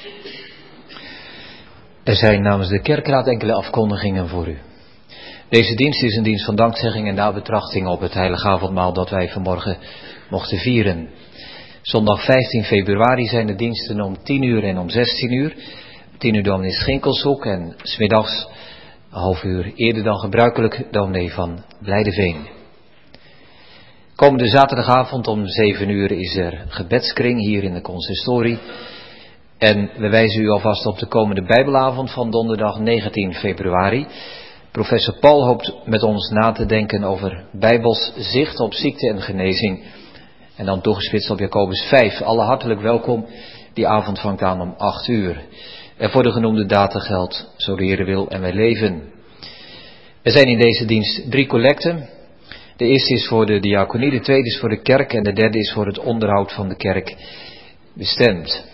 Er zijn namens de kerkraad enkele afkondigingen voor u. Deze dienst is een dienst van dankzegging en nabetrachting op het heilige avondmaal dat wij vanmorgen mochten vieren. Zondag 15 februari zijn de diensten om 10 uur en om 16 uur. 10 uur dominee Schinkelshoek en 's middags een half uur eerder dan gebruikelijk dominee van Blijdeveen. Komende zaterdagavond om 7 uur is er gebedskring hier in de consistorie. En we wijzen u alvast op de komende Bijbelavond van donderdag 19 februari. Professor Paul hoopt met ons na te denken over Bijbels zicht op ziekte en genezing. En dan toegespitst op Jacobus 5. Alle hartelijk welkom. Die avond vangt aan om 8 uur. En voor de genoemde data geldt, zo de Heer wil en wij leven. Er zijn in deze dienst 3 collecten. De eerste is voor de diaconie, de tweede is voor de kerk en de derde is voor het onderhoud van de kerk bestemd.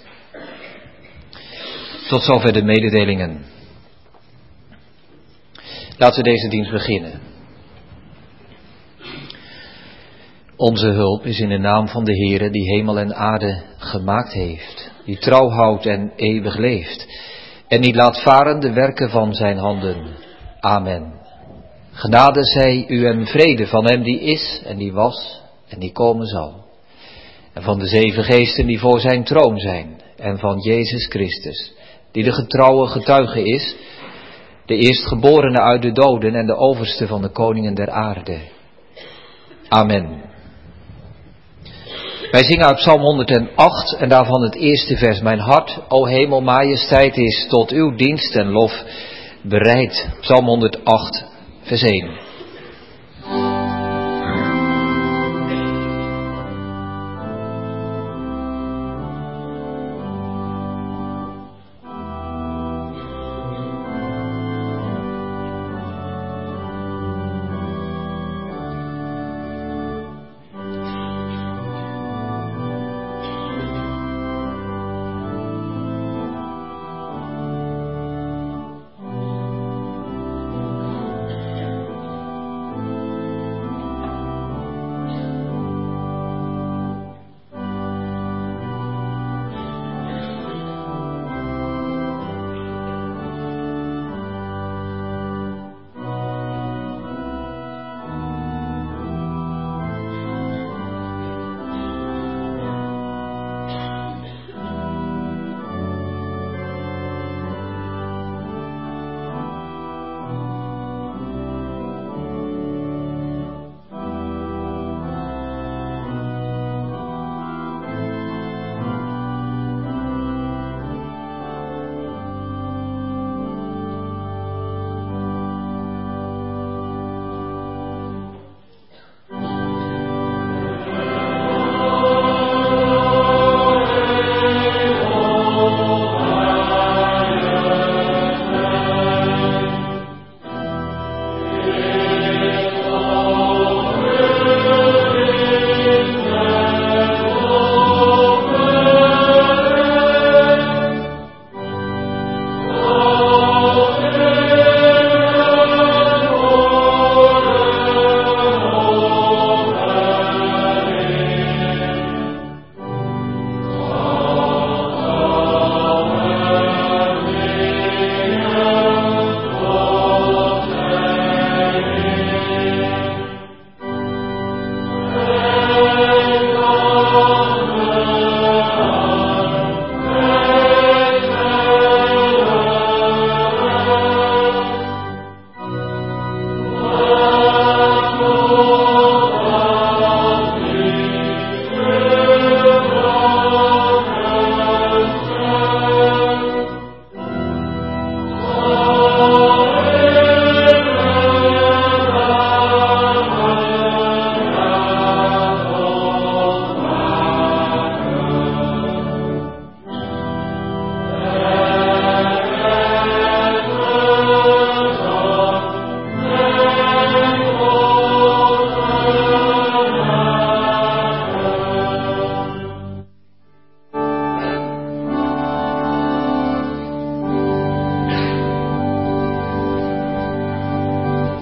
Tot zover de mededelingen. Laten we deze dienst beginnen. Onze hulp is in de naam van de Heere die hemel en aarde gemaakt heeft, die trouw houdt en eeuwig leeft en niet laat varen de werken van zijn handen. Amen. Genade zij u en vrede van hem die is en die was en die komen zal. En van de 7 geesten die voor zijn troon zijn en van Jezus Christus, die de getrouwe getuige is, de eerstgeborene uit de doden en de overste van de koningen der aarde. Amen. Wij zingen uit Psalm 108 en daarvan het eerste vers. Mijn hart, o hemel, majesteit is tot uw dienst en lof bereid. Psalm 108, vers 1.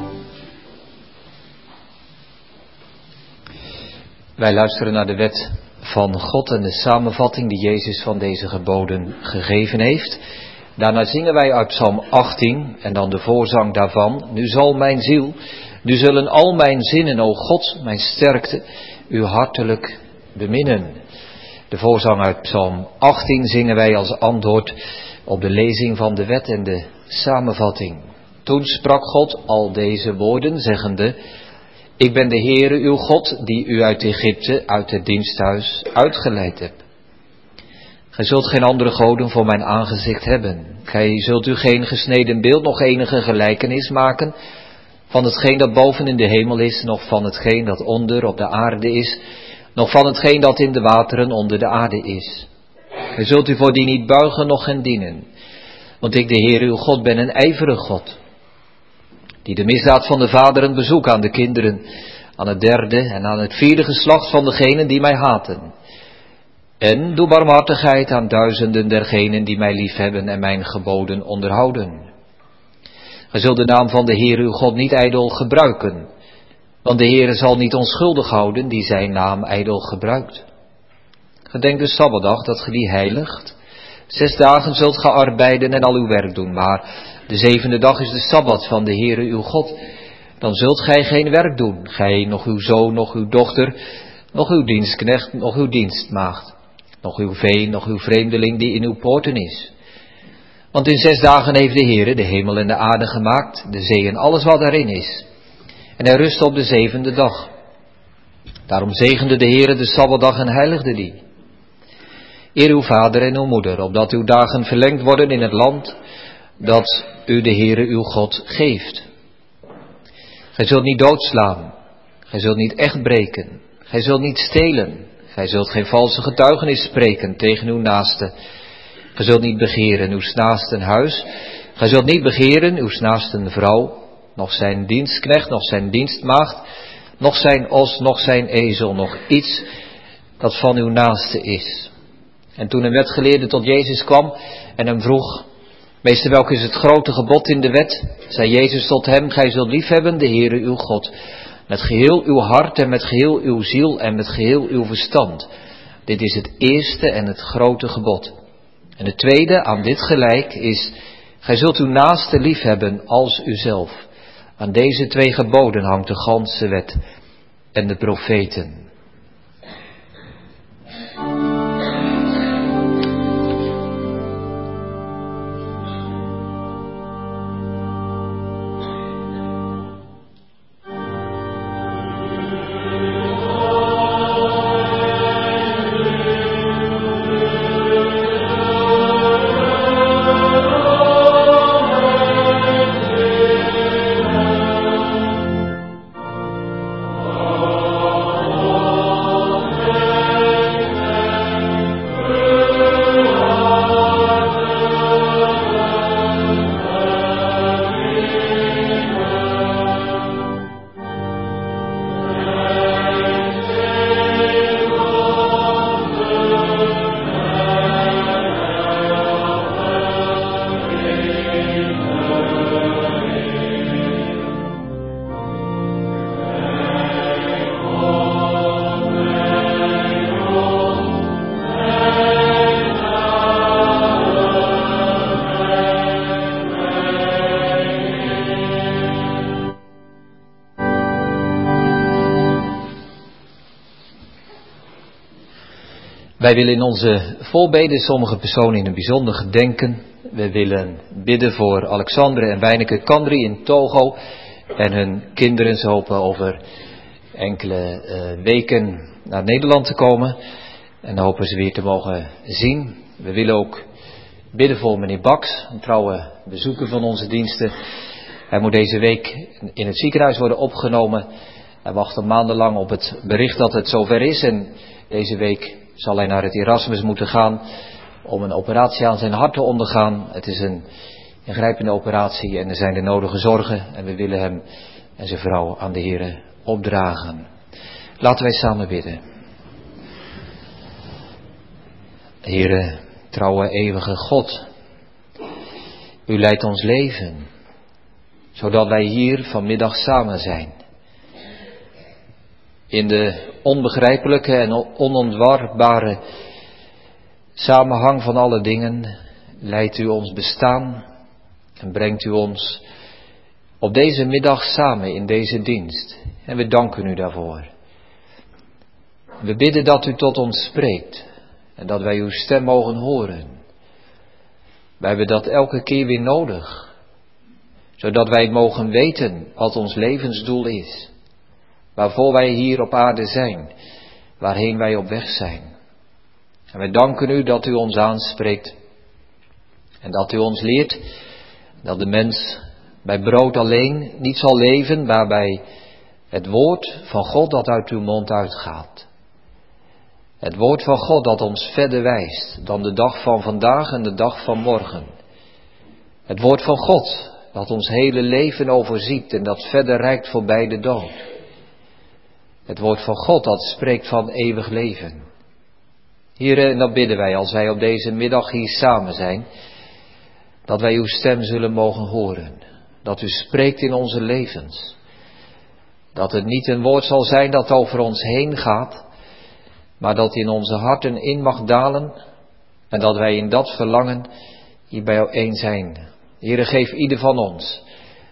Wij luisteren naar de wet van God en de samenvatting die Jezus van deze geboden gegeven heeft. Daarna zingen wij uit Psalm 18 en dan de voorzang daarvan. Nu zal mijn ziel, nu zullen al mijn zinnen, o God, mijn sterkte, u hartelijk beminnen. De voorzang uit Psalm 18 zingen wij als antwoord op de lezing van de wet en de samenvatting. Toen sprak God al deze woorden, zeggende: Ik ben de Heere uw God, die u uit Egypte, uit het diensthuis, uitgeleid hebt. Gij zult geen andere goden voor mijn aangezicht hebben. Gij zult u geen gesneden beeld, nog enige gelijkenis maken van hetgeen dat boven in de hemel is, nog van hetgeen dat onder op de aarde is, nog van hetgeen dat in de wateren onder de aarde is. Gij zult u voor die niet buigen, noch hen dienen. Want ik, de Heere uw God, ben een ijverig God, die de misdaad van de vaderen bezoek aan de kinderen, aan het derde en aan het vierde geslacht van degenen die mij haten. En doe barmhartigheid aan duizenden dergenen die mij liefhebben en mijn geboden onderhouden. Gij zult de naam van de Heere uw God niet ijdel gebruiken, want de Heere zal niet onschuldig houden die zijn naam ijdel gebruikt. Gedenk de Sabbatdag dat ge die heiligt. 6 dagen zult ge arbeiden en al uw werk doen, maar de 7e dag is de Sabbat van de Heere uw God. Dan zult gij geen werk doen, gij, noch uw zoon, noch uw dochter, noch uw dienstknecht, noch uw dienstmaagd, noch uw vee, noch uw vreemdeling die in uw poorten is. Want in 6 dagen heeft de Heere de hemel en de aarde gemaakt, de zee en alles wat daarin is. En hij rustte op de 7e dag. Daarom zegende de Heere de Sabbatdag en heiligde die. Eer uw vader en uw moeder, opdat uw dagen verlengd worden in het land dat u de Heere uw God geeft. Gij zult niet doodslaan, gij zult niet echt breken, gij zult niet stelen, gij zult geen valse getuigenis spreken tegen uw naaste. Gij zult niet begeren uw naasten huis, gij zult niet begeren uw naasten vrouw, noch zijn dienstknecht, noch zijn dienstmaagd, noch zijn os, noch zijn ezel, noch iets dat van uw naaste is. En toen een wetgeleerde tot Jezus kwam en hem vroeg: Meester, welk is het grote gebod in de wet? Zei Jezus tot hem: Gij zult liefhebben de Heere uw God, met geheel uw hart en met geheel uw ziel en met geheel uw verstand. Dit is het eerste en het grote gebod. En het tweede, aan dit gelijk, is: Gij zult uw naaste liefhebben als uzelf. Aan deze 2 geboden hangt de ganse wet en de profeten. Wij willen in onze voorbeden sommige personen in het bijzonder gedenken. We willen bidden voor Alexandre en Wijneke Kandri in Togo en hun kinderen. Ze hopen over enkele weken naar Nederland te komen en dan hopen ze weer te mogen zien. We willen ook bidden voor meneer Baks, een trouwe bezoeker van onze diensten. Hij moet deze week in het ziekenhuis worden opgenomen. Hij wacht al maandenlang op het bericht dat het zover is en deze week zal hij naar het Erasmus moeten gaan om een operatie aan zijn hart te ondergaan. Het is een ingrijpende operatie en er zijn de nodige zorgen en we willen hem en zijn vrouw aan de Heere opdragen. Laten wij samen bidden. Heere, trouwe eeuwige God, u leidt ons leven, zodat wij hier vanmiddag samen zijn. In de onbegrijpelijke en onontwarbare samenhang van alle dingen leidt u ons bestaan en brengt u ons op deze middag samen in deze dienst. En we danken u daarvoor. We bidden dat u tot ons spreekt en dat wij uw stem mogen horen. Wij hebben dat elke keer weer nodig, zodat wij mogen weten wat ons levensdoel is, waarvoor wij hier op aarde zijn, waarheen wij op weg zijn. En wij danken u dat u ons aanspreekt en dat u ons leert dat de mens bij brood alleen niet zal leven, maar bij het woord van God dat uit uw mond uitgaat. Het woord van God dat ons verder wijst dan de dag van vandaag en de dag van morgen. Het woord van God dat ons hele leven overziet en dat verder reikt voorbij de dood. Het woord van God dat spreekt van eeuwig leven. Here, en dat bidden wij als wij op deze middag hier samen zijn, dat wij uw stem zullen mogen horen. Dat u spreekt in onze levens. Dat het niet een woord zal zijn dat over ons heen gaat, maar dat in onze harten in mag dalen en dat wij in dat verlangen hier bij één zijn. Heere, geef ieder van ons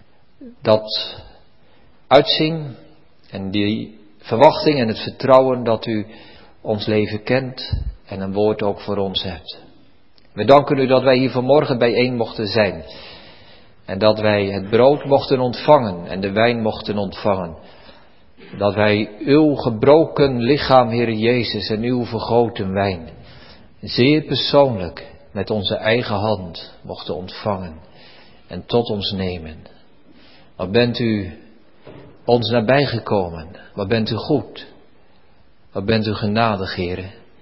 dat uitzien en die verwachting en het vertrouwen dat u ons leven kent en een woord ook voor ons hebt. We danken u dat wij hier vanmorgen bijeen mochten zijn en dat wij het brood mochten ontvangen en de wijn mochten ontvangen. Dat wij uw gebroken lichaam, Heere Jezus, en uw vergoten wijn zeer persoonlijk met onze eigen hand mochten ontvangen en tot ons nemen. Wat bent u ons nabijgekomen? Wat bent u goed? Wat bent u genadig, Heere?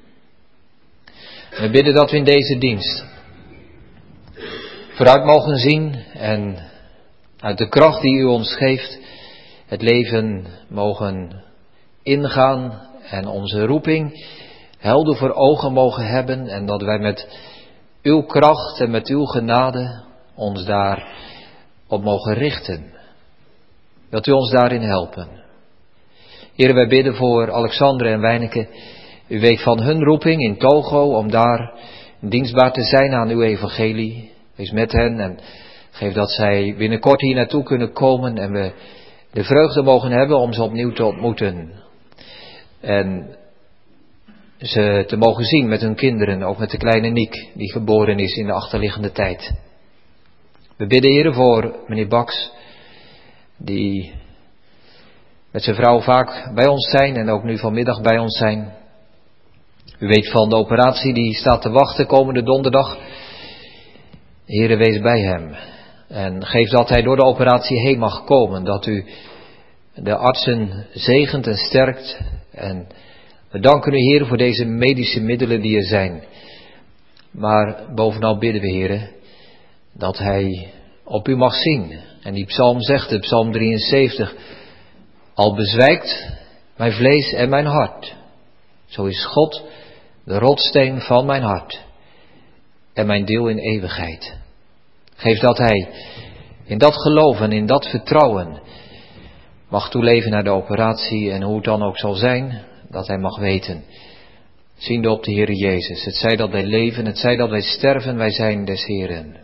We bidden dat we in deze dienst vooruit mogen zien en uit de kracht die u ons geeft het leven mogen ingaan en onze roeping helder voor ogen mogen hebben en dat wij met uw kracht en met uw genade ons daar op mogen richten. Dat u ons daarin helpen. Heere, wij bidden voor Alexandre en Wijneke. U weet van hun roeping in Togo om daar dienstbaar te zijn aan uw evangelie. Wees met hen en geef dat zij binnenkort hier naartoe kunnen komen en we de vreugde mogen hebben om ze opnieuw te ontmoeten. En ze te mogen zien met hun kinderen, ook met de kleine Niek, die geboren is in de achterliggende tijd. We bidden, Heere, voor meneer Baks, die met zijn vrouw vaak bij ons zijn en ook nu vanmiddag bij ons zijn. U weet van de operatie die staat te wachten komende donderdag. Heere, wees bij hem. En geef dat hij door de operatie heen mag komen. Dat u de artsen zegent en sterkt. En we danken u, Heer, voor deze medische middelen die er zijn. Maar bovenal bidden we, Heer, dat hij op u mag zien. En die psalm zegt, de psalm 73. Al bezwijkt mijn vlees en mijn hart. Zo is God de rotsteen van mijn hart. En mijn deel in eeuwigheid. Geef dat hij in dat geloof en in dat vertrouwen mag toeleven naar de operatie en hoe het dan ook zal zijn, dat hij mag weten, ziende op de Heere Jezus, het zij dat wij leven, het zij dat wij sterven, wij zijn des Heeren.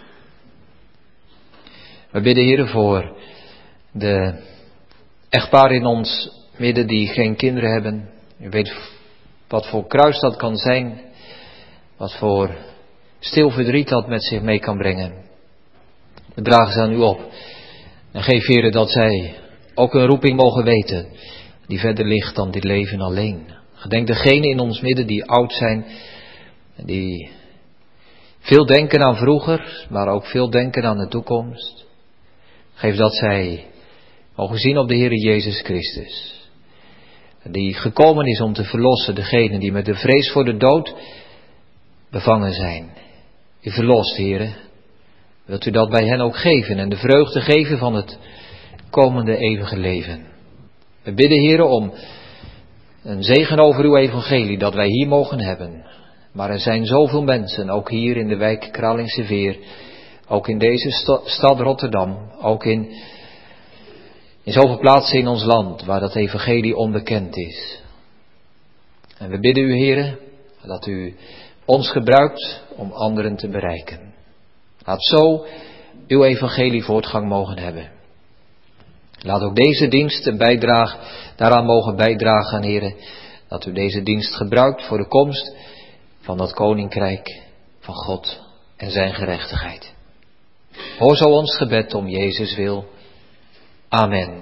We bidden, Heere, voor de echtparen in ons midden die geen kinderen hebben. U weet wat voor kruis dat kan zijn, wat voor stil verdriet dat met zich mee kan brengen. We dragen ze aan u op. En geef, Heere, dat zij ook een roeping mogen weten die verder ligt dan dit leven alleen. Gedenk degenen in ons midden die oud zijn, die veel denken aan vroeger, maar ook veel denken aan de toekomst. Geef dat zij mogen zien op de Heere Jezus Christus, die gekomen is om te verlossen degenen die met de vrees voor de dood bevangen zijn. U verlost, Heere. Wilt u dat bij hen ook geven en de vreugde geven van het komende eeuwige leven. We bidden, Heere, om een zegen over uw evangelie dat wij hier mogen hebben. Maar er zijn zoveel mensen, ook hier in de wijk Kralingse Veer, ook in deze stad Rotterdam, ook in In zoveel plaatsen in ons land waar dat evangelie onbekend is. En we bidden u, Heere, dat u ons gebruikt om anderen te bereiken. Laat zo uw evangelie voortgang mogen hebben. Laat ook deze dienst een bijdrage daaraan mogen bijdragen, Heere, dat u deze dienst gebruikt voor de komst van dat koninkrijk van God en zijn gerechtigheid. Hoor zo ons gebed om Jezus wil. Amen.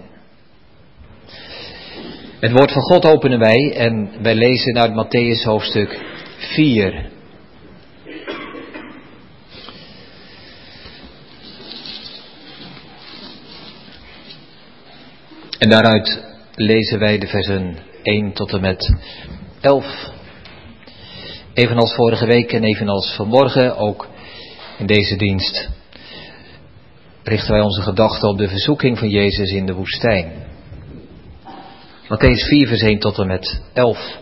Het woord van God openen wij en wij lezen uit Mattheüs hoofdstuk 4. En daaruit lezen wij de versen 1 tot en met 11. Evenals vorige week en evenals vanmorgen, ook in deze dienst, richten wij onze gedachten op de verzoeking van Jezus in de woestijn. Mattheüs 4 vers 1 tot en met 11.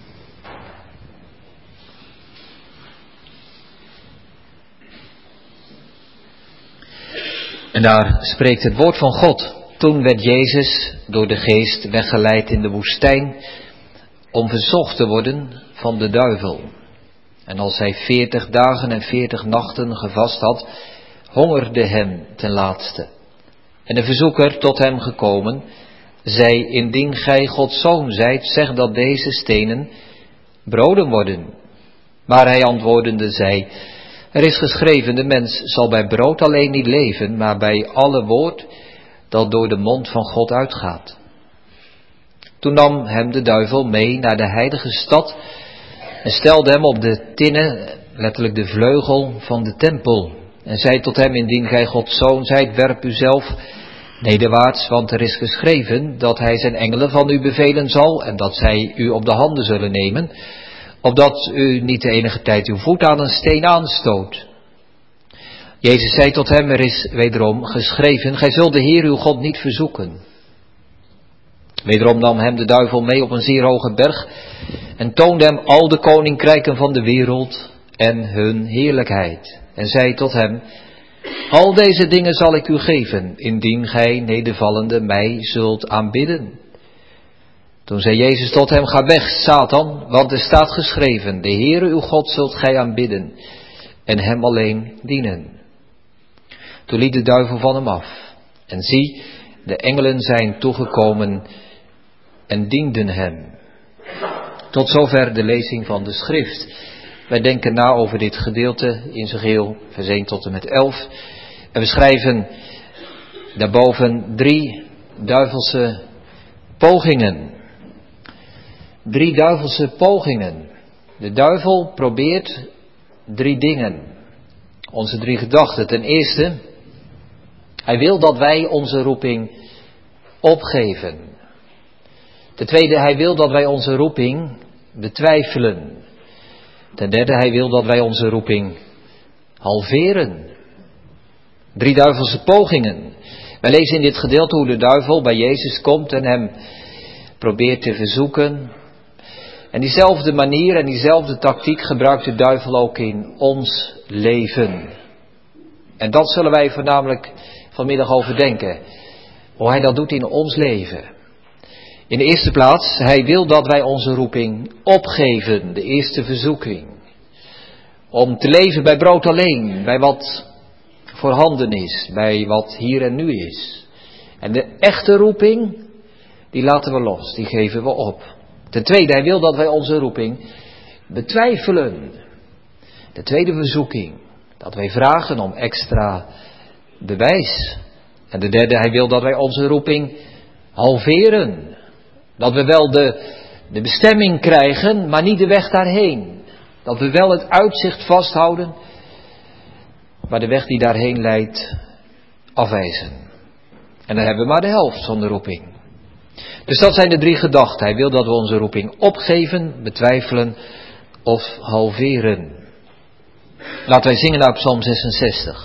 En daar spreekt het woord van God. Toen werd Jezus door de geest weggeleid in de woestijn om verzocht te worden van de duivel. En als hij 40 dagen en 40 nachten gevast had, hongerde hem ten laatste. En de verzoeker, tot hem gekomen, zei: indien gij Gods zoon zijt, zeg dat deze stenen broden worden. Maar hij antwoordende zei: er is geschreven, de mens zal bij brood alleen niet leven, maar bij alle woord dat door de mond van God uitgaat. Toen nam hem de duivel mee naar de heilige stad en stelde hem op de tinnen, letterlijk de vleugel van de tempel. En zei tot hem: indien gij Gods zoon zijt, werp u zelf nederwaarts, want er is geschreven dat hij zijn engelen van u bevelen zal en dat zij u op de handen zullen nemen, opdat u niet de enige tijd uw voet aan een steen aanstoot. Jezus zei tot hem: er is wederom geschreven, gij zult de Heer uw God niet verzoeken. Wederom nam hem de duivel mee op een zeer hoge berg en toonde hem al de koninkrijken van de wereld en hun heerlijkheid. En zei tot hem: al deze dingen zal ik u geven, indien gij nedervallende mij zult aanbidden. Toen zei Jezus tot hem: ga weg, Satan, want er staat geschreven, de Heere uw God zult gij aanbidden en hem alleen dienen. Toen liet de duivel van hem af. En zie, de engelen zijn toegekomen en dienden hem. Tot zover de lezing van de schrift. Wij denken na over dit gedeelte in zijn geheel, vers 1 tot en met 11. En we schrijven daarboven 3 duivelse pogingen. 3 duivelse pogingen. De duivel probeert 3 dingen. Onze 3 gedachten. Ten eerste, hij wil dat wij onze roeping opgeven. Ten tweede, hij wil dat wij onze roeping betwijfelen. Ten derde, hij wil dat wij onze roeping halveren. 3 duivelse pogingen. Wij lezen in dit gedeelte hoe de duivel bij Jezus komt en hem probeert te verzoeken. En diezelfde manier en diezelfde tactiek gebruikt de duivel ook in ons leven. En dat zullen wij voornamelijk vanmiddag overdenken. Hoe hij dat doet in ons leven. In de eerste plaats, hij wil dat wij onze roeping opgeven. De eerste verzoeking. Om te leven bij brood alleen. Bij wat voorhanden is. Bij wat hier en nu is. En de echte roeping, die laten we los. Die geven we op. Ten tweede, hij wil dat wij onze roeping betwijfelen. De tweede verzoeking. Dat wij vragen om extra bewijs. En de derde, hij wil dat wij onze roeping halveren. Dat we wel de bestemming krijgen, maar niet de weg daarheen. Dat we wel het uitzicht vasthouden, maar de weg die daarheen leidt afwijzen. En dan hebben we maar de helft van de roeping. Dus dat zijn de 3 gedachten. Hij wil dat we onze roeping opgeven, betwijfelen of halveren. Laten wij zingen naar Psalm 66.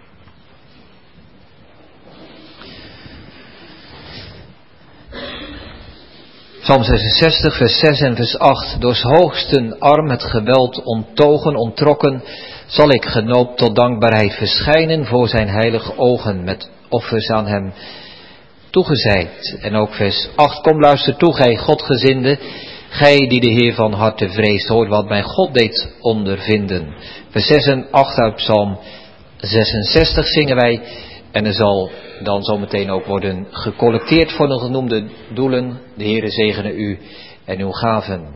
Psalm 66, vers 6 en vers 8. Door 's hoogsten arm het geweld onttogen, onttrokken, zal ik genoopt tot dankbaarheid verschijnen voor zijn heilige ogen met offers aan hem toegezeid. En ook vers 8, kom luister toe, gij Godgezinde, gij die de Heer van harte vreest, hoort wat mijn God deed ondervinden. Vers 6 en 8 uit Psalm 66 zingen wij, en er zal dan zometeen ook worden gecollecteerd voor de genoemde doelen. De Heere zegene u en uw gaven.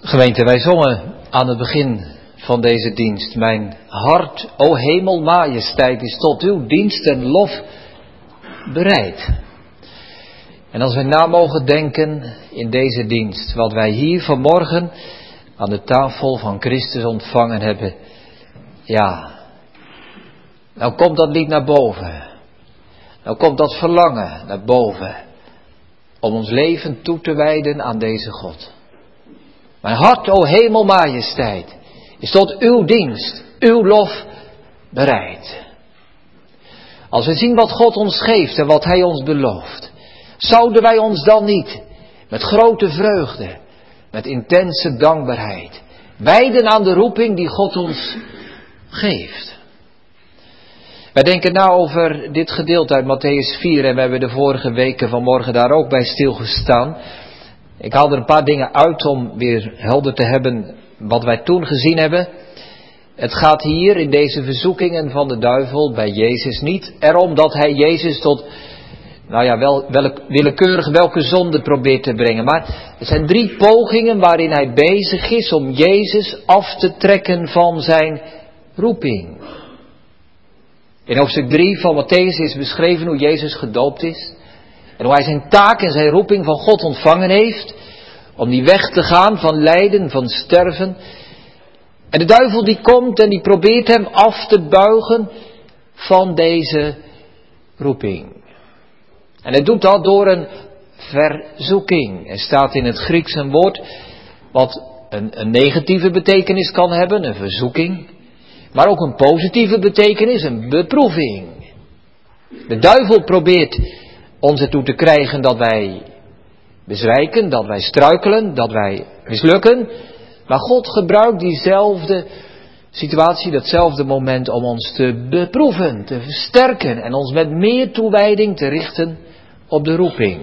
Gemeente, wij zongen aan het begin van deze dienst: mijn hart, o hemel, majesteit, is tot uw dienst en lof bereid. En als wij na mogen denken in deze dienst, wat wij hier vanmorgen aan de tafel van Christus ontvangen hebben, ja, nou komt dat lied naar boven. Nou komt dat verlangen naar boven, om ons leven toe te wijden aan deze God. Mijn hart, o hemel, majesteit, is tot uw dienst, uw lof bereid. Als we zien wat God ons geeft en wat Hij ons belooft, zouden wij ons dan niet met grote vreugde, met intense dankbaarheid, wijden aan de roeping die God ons geeft? Wij denken nou over dit gedeelte uit Mattheüs 4 en we hebben de vorige weken vanmorgen daar ook bij stilgestaan. Ik haal er een paar dingen uit om weer helder te hebben wat wij toen gezien hebben. Het gaat hier in deze verzoekingen van de duivel bij Jezus niet erom dat hij Jezus tot, willekeurig welke zonde probeert te brengen. Maar er zijn 3 pogingen waarin hij bezig is om Jezus af te trekken van zijn roeping. In hoofdstuk 3 van Mattheüs is beschreven hoe Jezus gedoopt is. En hoe hij zijn taak en zijn roeping van God ontvangen heeft. Om die weg te gaan van lijden, van sterven. En de duivel die komt en die probeert hem af te buigen van deze roeping. En hij doet dat door een verzoeking. Er staat in het Grieks een woord wat een negatieve betekenis kan hebben, een verzoeking. Maar ook een positieve betekenis, een beproeving. De duivel probeert ons ertoe te krijgen dat wij bezwijken, dat wij struikelen, dat wij mislukken. Maar God gebruikt diezelfde situatie, datzelfde moment om ons te beproeven, te versterken en ons met meer toewijding te richten op de roeping.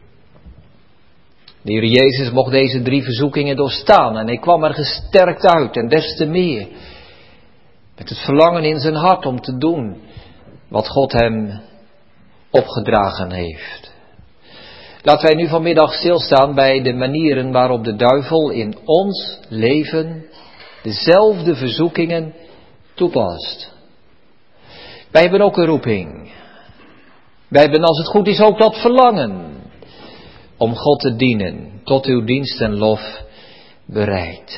De Heer Jezus mocht deze 3 verzoekingen doorstaan en hij kwam er gesterkt uit en des te meer. Met het verlangen in zijn hart om te doen wat God hem opgedragen heeft. Laten wij nu vanmiddag stilstaan bij de manieren waarop de duivel in ons leven dezelfde verzoekingen toepast. Wij hebben ook een roeping. Wij hebben, als het goed is, ook dat verlangen om God te dienen, tot uw dienst en lof bereid.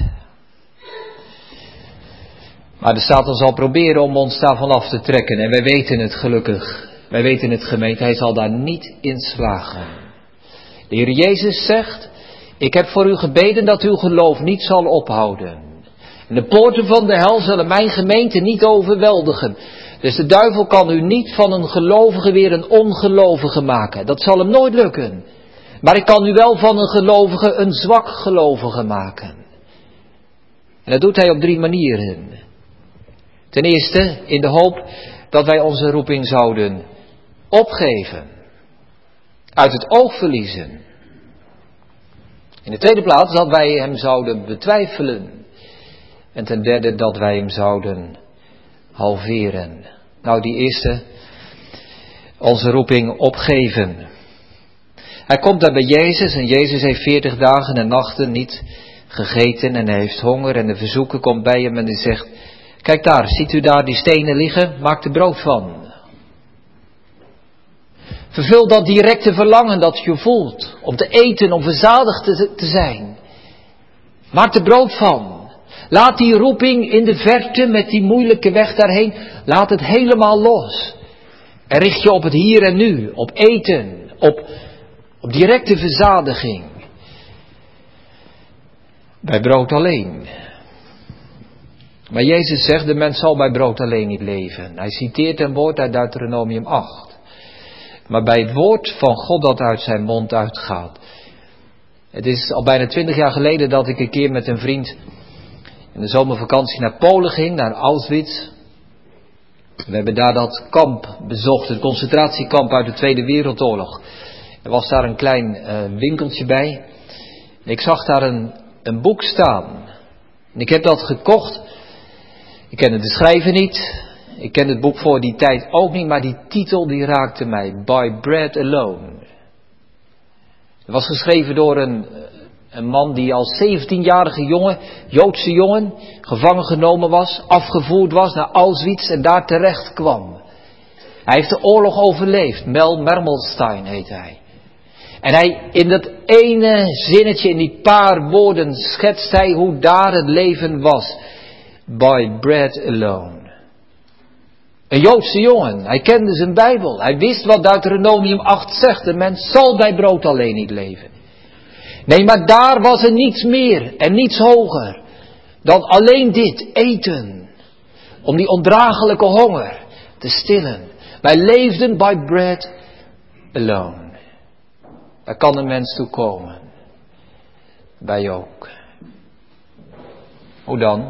Maar de Satan zal proberen om ons daarvan af te trekken. En wij weten het gelukkig. Wij weten het, gemeente. Hij zal daar niet in slagen. De Heer Jezus zegt: ik heb voor u gebeden dat uw geloof niet zal ophouden. En de poorten van de hel zullen mijn gemeente niet overweldigen. Dus de duivel kan u niet van een gelovige weer een ongelovige maken. Dat zal hem nooit lukken. Maar ik kan u wel van een gelovige een zwak gelovige maken. En dat doet hij op 3 manieren. Ten eerste in de hoop dat wij onze roeping zouden opgeven. Uit het oog verliezen. In de tweede plaats dat wij hem zouden betwijfelen. En ten derde dat wij hem zouden halveren. Nou, die eerste, onze roeping opgeven. Hij komt daar bij Jezus en Jezus heeft 40 dagen en nachten niet gegeten en hij heeft honger en de verzoeker komt bij hem en hij zegt: kijk daar, ziet u daar die stenen liggen? Maak er brood van. Vervul dat directe verlangen dat je voelt om te eten, om verzadigd te zijn. Maak er brood van. Laat die roeping in de verte met die moeilijke weg daarheen, laat het helemaal los. En richt je op het hier en nu, op eten, op directe verzadiging. Bij brood alleen. Maar Jezus zegt: de mens zal bij brood alleen niet leven. Hij citeert een woord uit Deuteronomium 8. Maar bij het woord van God dat uit zijn mond uitgaat. Het is al bijna 20 jaar geleden dat ik een keer met een vriend in de zomervakantie naar Polen ging, naar Auschwitz. We hebben daar dat kamp bezocht, het concentratiekamp uit de Tweede Wereldoorlog. Er was daar een klein winkeltje bij. En ik zag daar een boek staan. En ik heb dat gekocht. Ik kende de schrijver niet. Ik ken het boek voor die tijd ook niet, maar die titel die raakte mij. By Bread Alone. Het was geschreven door een Een man die als 17-jarige jongen, Joodse jongen, gevangen genomen was, afgevoerd was naar Auschwitz en daar terecht kwam. Hij heeft de oorlog overleefd. Mel Mermelstein heet hij. En hij, in dat ene zinnetje, in die paar woorden, schetst hij hoe daar het leven was. By bread alone. Een Joodse jongen, hij kende zijn Bijbel. Hij wist wat Deuteronomium 8 zegt. De mens zal bij brood alleen niet leven. Nee, maar daar was er niets meer en niets hoger dan alleen dit, eten. Om die ondraaglijke honger te stillen. Wij leefden by bread alone. Daar kan een mens toe komen. Wij ook. Hoe dan?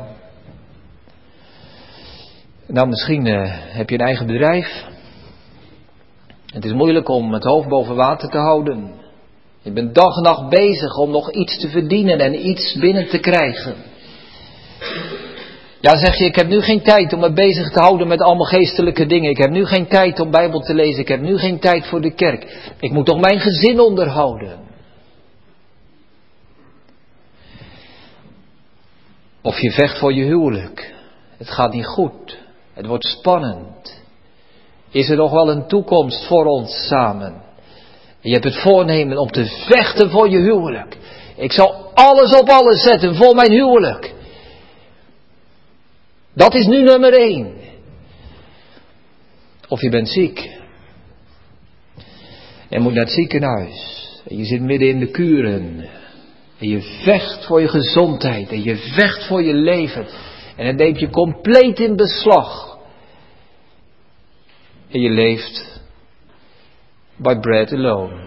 Nou, misschien heb je een eigen bedrijf. Het is moeilijk om het hoofd boven water te houden. Je bent dag en nacht bezig om nog iets te verdienen en iets binnen te krijgen. Ja, zeg je, ik heb nu geen tijd om me bezig te houden met allemaal geestelijke dingen. Ik heb nu geen tijd om Bijbel te lezen. Ik heb nu geen tijd voor de kerk. Ik moet toch mijn gezin onderhouden. Of je vecht voor je huwelijk. Het gaat niet goed. Het wordt spannend. Is er nog wel een toekomst voor ons samen? Je hebt het voornemen om te vechten voor je huwelijk. Ik zal alles op alles zetten voor mijn huwelijk. Dat is nu nummer 1. Of je bent ziek. Je moet naar het ziekenhuis. En je zit midden in de kuren. En je vecht voor je gezondheid. En je vecht voor je leven. En het neemt je compleet in beslag. En je leeft by bread alone.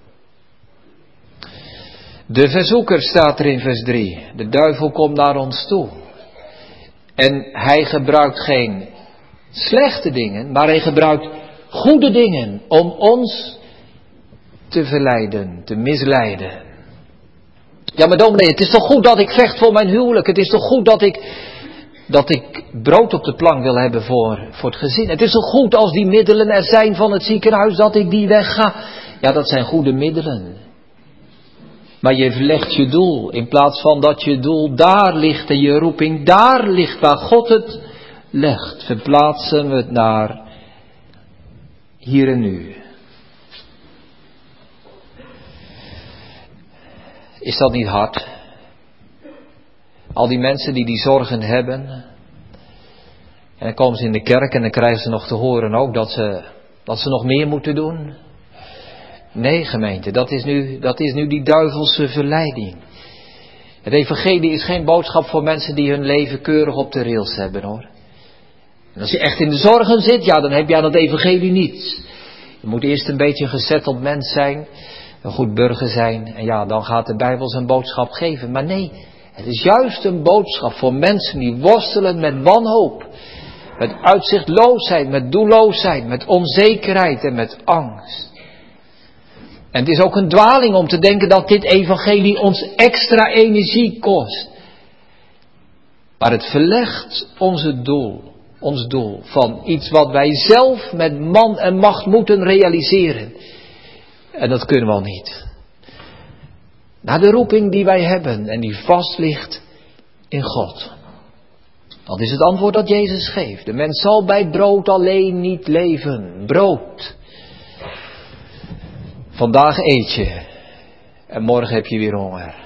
De verzoeker staat er in vers 3. De duivel komt naar ons toe. En hij gebruikt geen slechte dingen, maar hij gebruikt goede dingen om ons te verleiden, te misleiden. Ja, maar dominee, het is toch goed dat ik vecht voor mijn huwelijk. Het is toch goed dat ik brood op de plank wil hebben voor het gezin. Het is toch goed als die middelen er zijn van het ziekenhuis dat ik die wegga. Ja, dat zijn goede middelen. Maar je verlegt je doel in plaats van dat je doel daar ligt en je roeping daar ligt waar God het legt. Verplaatsen we het naar hier en nu. Is dat niet hard? Al die mensen die zorgen hebben. En dan komen ze in de kerk en dan krijgen ze nog te horen ook dat ze nog meer moeten doen. Nee, gemeente, dat is nu die duivelse verleiding. Het evangelie is geen boodschap voor mensen die hun leven keurig op de rails hebben, hoor. En als je echt in de zorgen zit, ja, dan heb je aan het evangelie niets. Je moet eerst een beetje een gezetteld mens zijn, een goed burger zijn. En ja, dan gaat de Bijbel zijn boodschap geven. Maar nee, het is juist een boodschap voor mensen die worstelen met wanhoop. Met uitzichtloosheid, met doelloosheid, met onzekerheid en met angst. En het is ook een dwaling om te denken dat dit evangelie ons extra energie kost. Maar het verlegt ons doel van iets wat wij zelf met man en macht moeten realiseren. En dat kunnen we al niet. Naar de roeping die wij hebben en die vast ligt in God. Dat is het antwoord dat Jezus geeft. De mens zal bij brood alleen niet leven. Brood. Vandaag eet je en morgen heb je weer honger.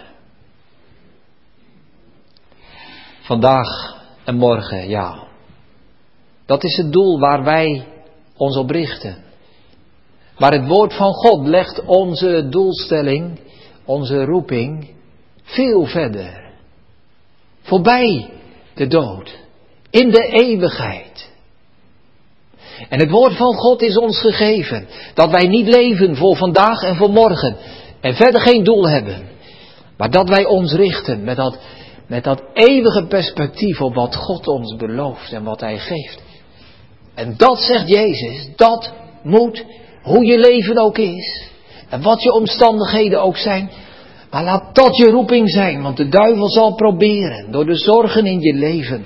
Vandaag en morgen, ja. Dat is het doel waar wij ons op richten. Maar het woord van God legt onze doelstelling, onze roeping, veel verder. Voorbij de dood. In de eeuwigheid. En het woord van God is ons gegeven. Dat wij niet leven voor vandaag en voor morgen. En verder geen doel hebben. Maar dat wij ons richten met dat eeuwige perspectief op wat God ons belooft en wat Hij geeft. En dat, zegt Jezus, dat moet, hoe je leven ook is. En wat je omstandigheden ook zijn. Maar laat dat je roeping zijn. Want de duivel zal proberen door de zorgen in je leven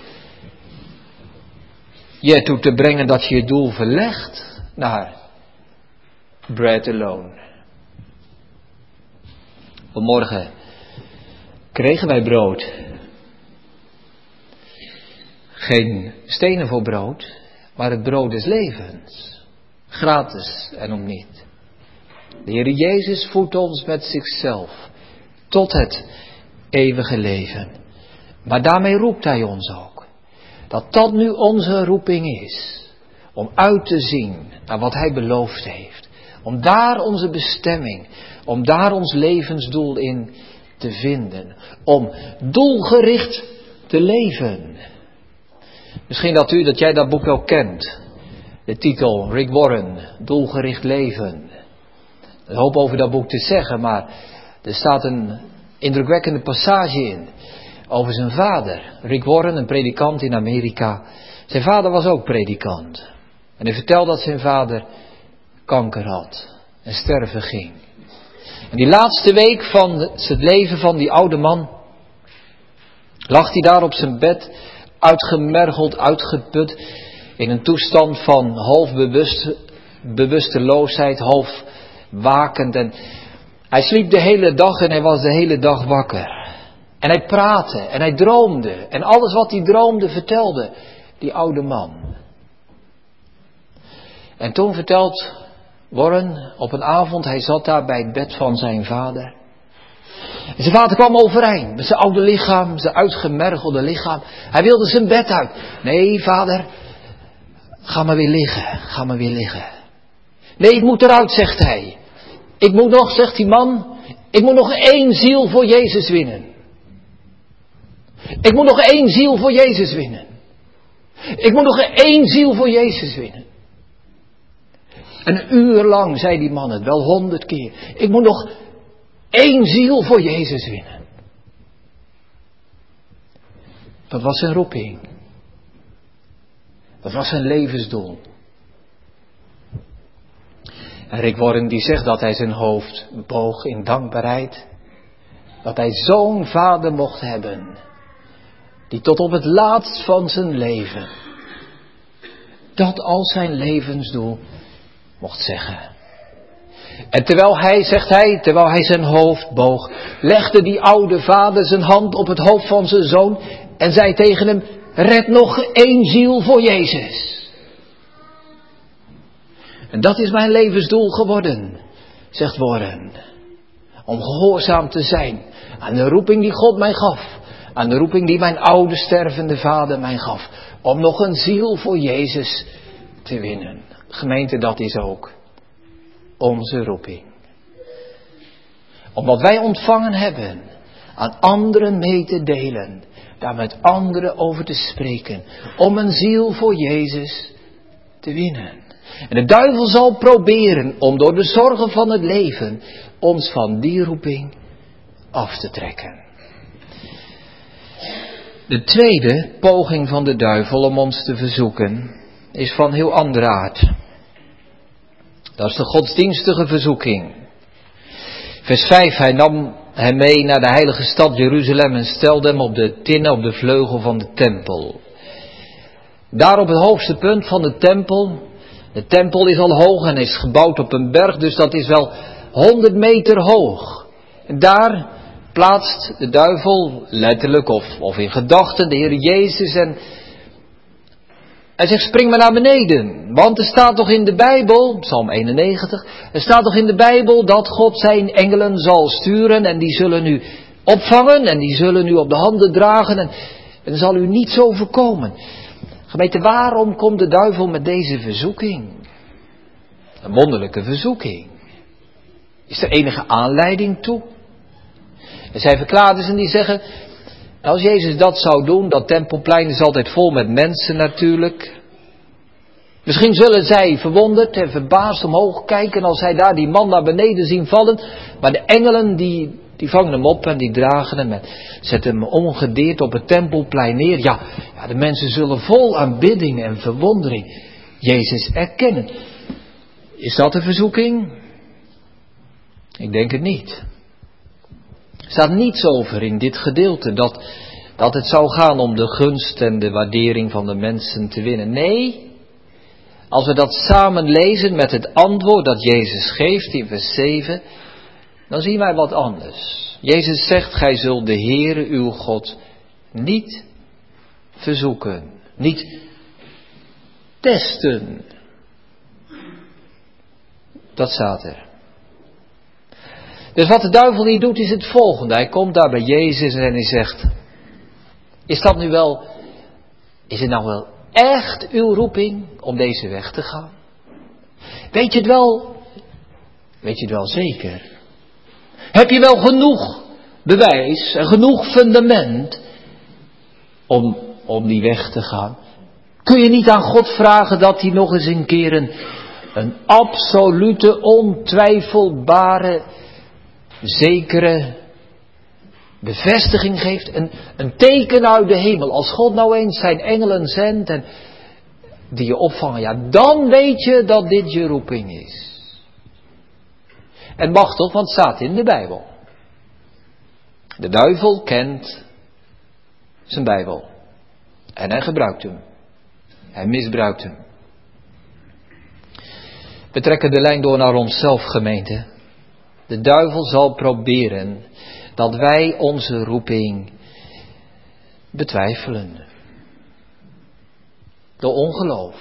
je ertoe te brengen dat je je doel verlegt naar bread alone. Vanmorgen kregen wij brood. Geen stenen voor brood, maar het brood des levens. Gratis en om niet. De Heer Jezus voedt ons met zichzelf tot het eeuwige leven. Maar daarmee roept Hij ons ook. Dat nu onze roeping is. Om uit te zien naar wat Hij beloofd heeft. Om daar onze bestemming, om daar ons levensdoel in te vinden. Om doelgericht te leven. Misschien dat jij dat boek wel kent. De titel, Rick Warren, Doelgericht leven. Een hoop over dat boek te zeggen, maar er staat een indrukwekkende passage in. Over zijn vader. Rick Warren, een predikant in Amerika. Zijn vader was ook predikant. En hij vertelde dat zijn vader kanker had. En sterven ging. En die laatste week van het leven van die oude man. Lag hij daar op zijn bed. Uitgemergeld, uitgeput. In een toestand van half bewusteloosheid. Half wakend. En hij sliep de hele dag en hij was de hele dag wakker. En hij praatte en hij droomde. En alles wat hij droomde vertelde die oude man. En toen vertelt Warren op een avond, hij zat daar bij het bed van zijn vader. En zijn vader kwam overeind met zijn oude lichaam, zijn uitgemergelde lichaam. Hij wilde zijn bed uit. Nee, vader, ga maar weer liggen, ga maar weer liggen. Nee, ik moet eruit, zegt hij. Ik moet nog, zegt die man, ik moet nog 1 ziel voor Jezus winnen. Ik moet nog 1 ziel voor Jezus winnen. Ik moet nog 1 ziel voor Jezus winnen. En 1 uur lang zei die man het, wel 100 keer. Ik moet nog 1 ziel voor Jezus winnen. Dat was zijn roeping. Dat was zijn levensdoel. En Rick Warren die zegt dat hij zijn hoofd boog in dankbaarheid. Dat hij zo'n vader mocht hebben. Die tot op het laatst van zijn leven. Dat als zijn levensdoel mocht zeggen. En terwijl hij zijn hoofd boog, legde die oude vader zijn hand op het hoofd van zijn zoon en zei tegen hem, red nog 1 ziel voor Jezus. En dat is mijn levensdoel geworden, zegt Warren. Om gehoorzaam te zijn aan de roeping die God mij gaf. Aan de roeping die mijn oude stervende vader mij gaf. Om nog 1 ziel voor Jezus te winnen. Gemeente, dat is ook onze roeping. Om wat wij ontvangen hebben, aan anderen mee te delen. Daar met anderen over te spreken. Om 1 ziel voor Jezus te winnen. En de duivel zal proberen om door de zorgen van het leven ons van die roeping af te trekken. De tweede poging van de duivel om ons te verzoeken is van heel andere aard. Dat is de godsdienstige verzoeking. Vers 5, hij nam hem mee naar de heilige stad Jeruzalem en stelde hem op de tinnen op de vleugel van de tempel. Daar op het hoogste punt van de tempel is al hoog en is gebouwd op een berg, dus dat is wel 100 meter hoog. En daar plaatst de duivel, letterlijk of in gedachten, de Heer Jezus en hij zegt, spring maar naar beneden. Want er staat toch in de Bijbel, Psalm 91, er staat toch in de Bijbel dat God zijn engelen zal sturen en die zullen u opvangen en die zullen u op de handen dragen en er zal u niets overkomen. Gemeente, waarom komt de duivel met deze verzoeking? Een wonderlijke verzoeking. Is er enige aanleiding toe? Er zijn verklaarders en die zeggen, als Jezus dat zou doen, dat tempelplein is altijd vol met mensen natuurlijk. Misschien zullen zij verwonderd en verbaasd omhoog kijken als zij daar die man naar beneden zien vallen. Maar de engelen die vangen hem op en die dragen hem en zetten hem ongedeerd op het tempelplein neer. Ja, de mensen zullen vol aanbidding en verwondering Jezus erkennen. Is dat een verzoeking? Ik denk het niet. Er staat niets over in dit gedeelte dat het zou gaan om de gunst en de waardering van de mensen te winnen. Nee, als we dat samen lezen met het antwoord dat Jezus geeft in vers 7, dan zien wij wat anders. Jezus zegt, gij zult de Heere uw God niet verzoeken, niet testen. Dat staat er. Dus wat de duivel hier doet is het volgende. Hij komt daar bij Jezus en hij zegt, is het nou wel echt uw roeping om deze weg te gaan? Weet je het wel? Weet je het wel zeker? Heb je wel genoeg bewijs en genoeg fundament om die weg te gaan? Kun je niet aan God vragen dat hij nog eens een keer een absolute, ontwijfelbare, zekere bevestiging geeft? Een teken uit de hemel. Als God nou eens zijn engelen zendt en die je opvangen, ja, dan weet je dat dit je roeping is. En mag toch, want het staat in de Bijbel. De duivel kent zijn Bijbel. En hij gebruikt hem. Hij misbruikt hem. We trekken de lijn door naar onszelf, gemeente. De duivel zal proberen dat wij onze roeping betwijfelen. Door ongeloof.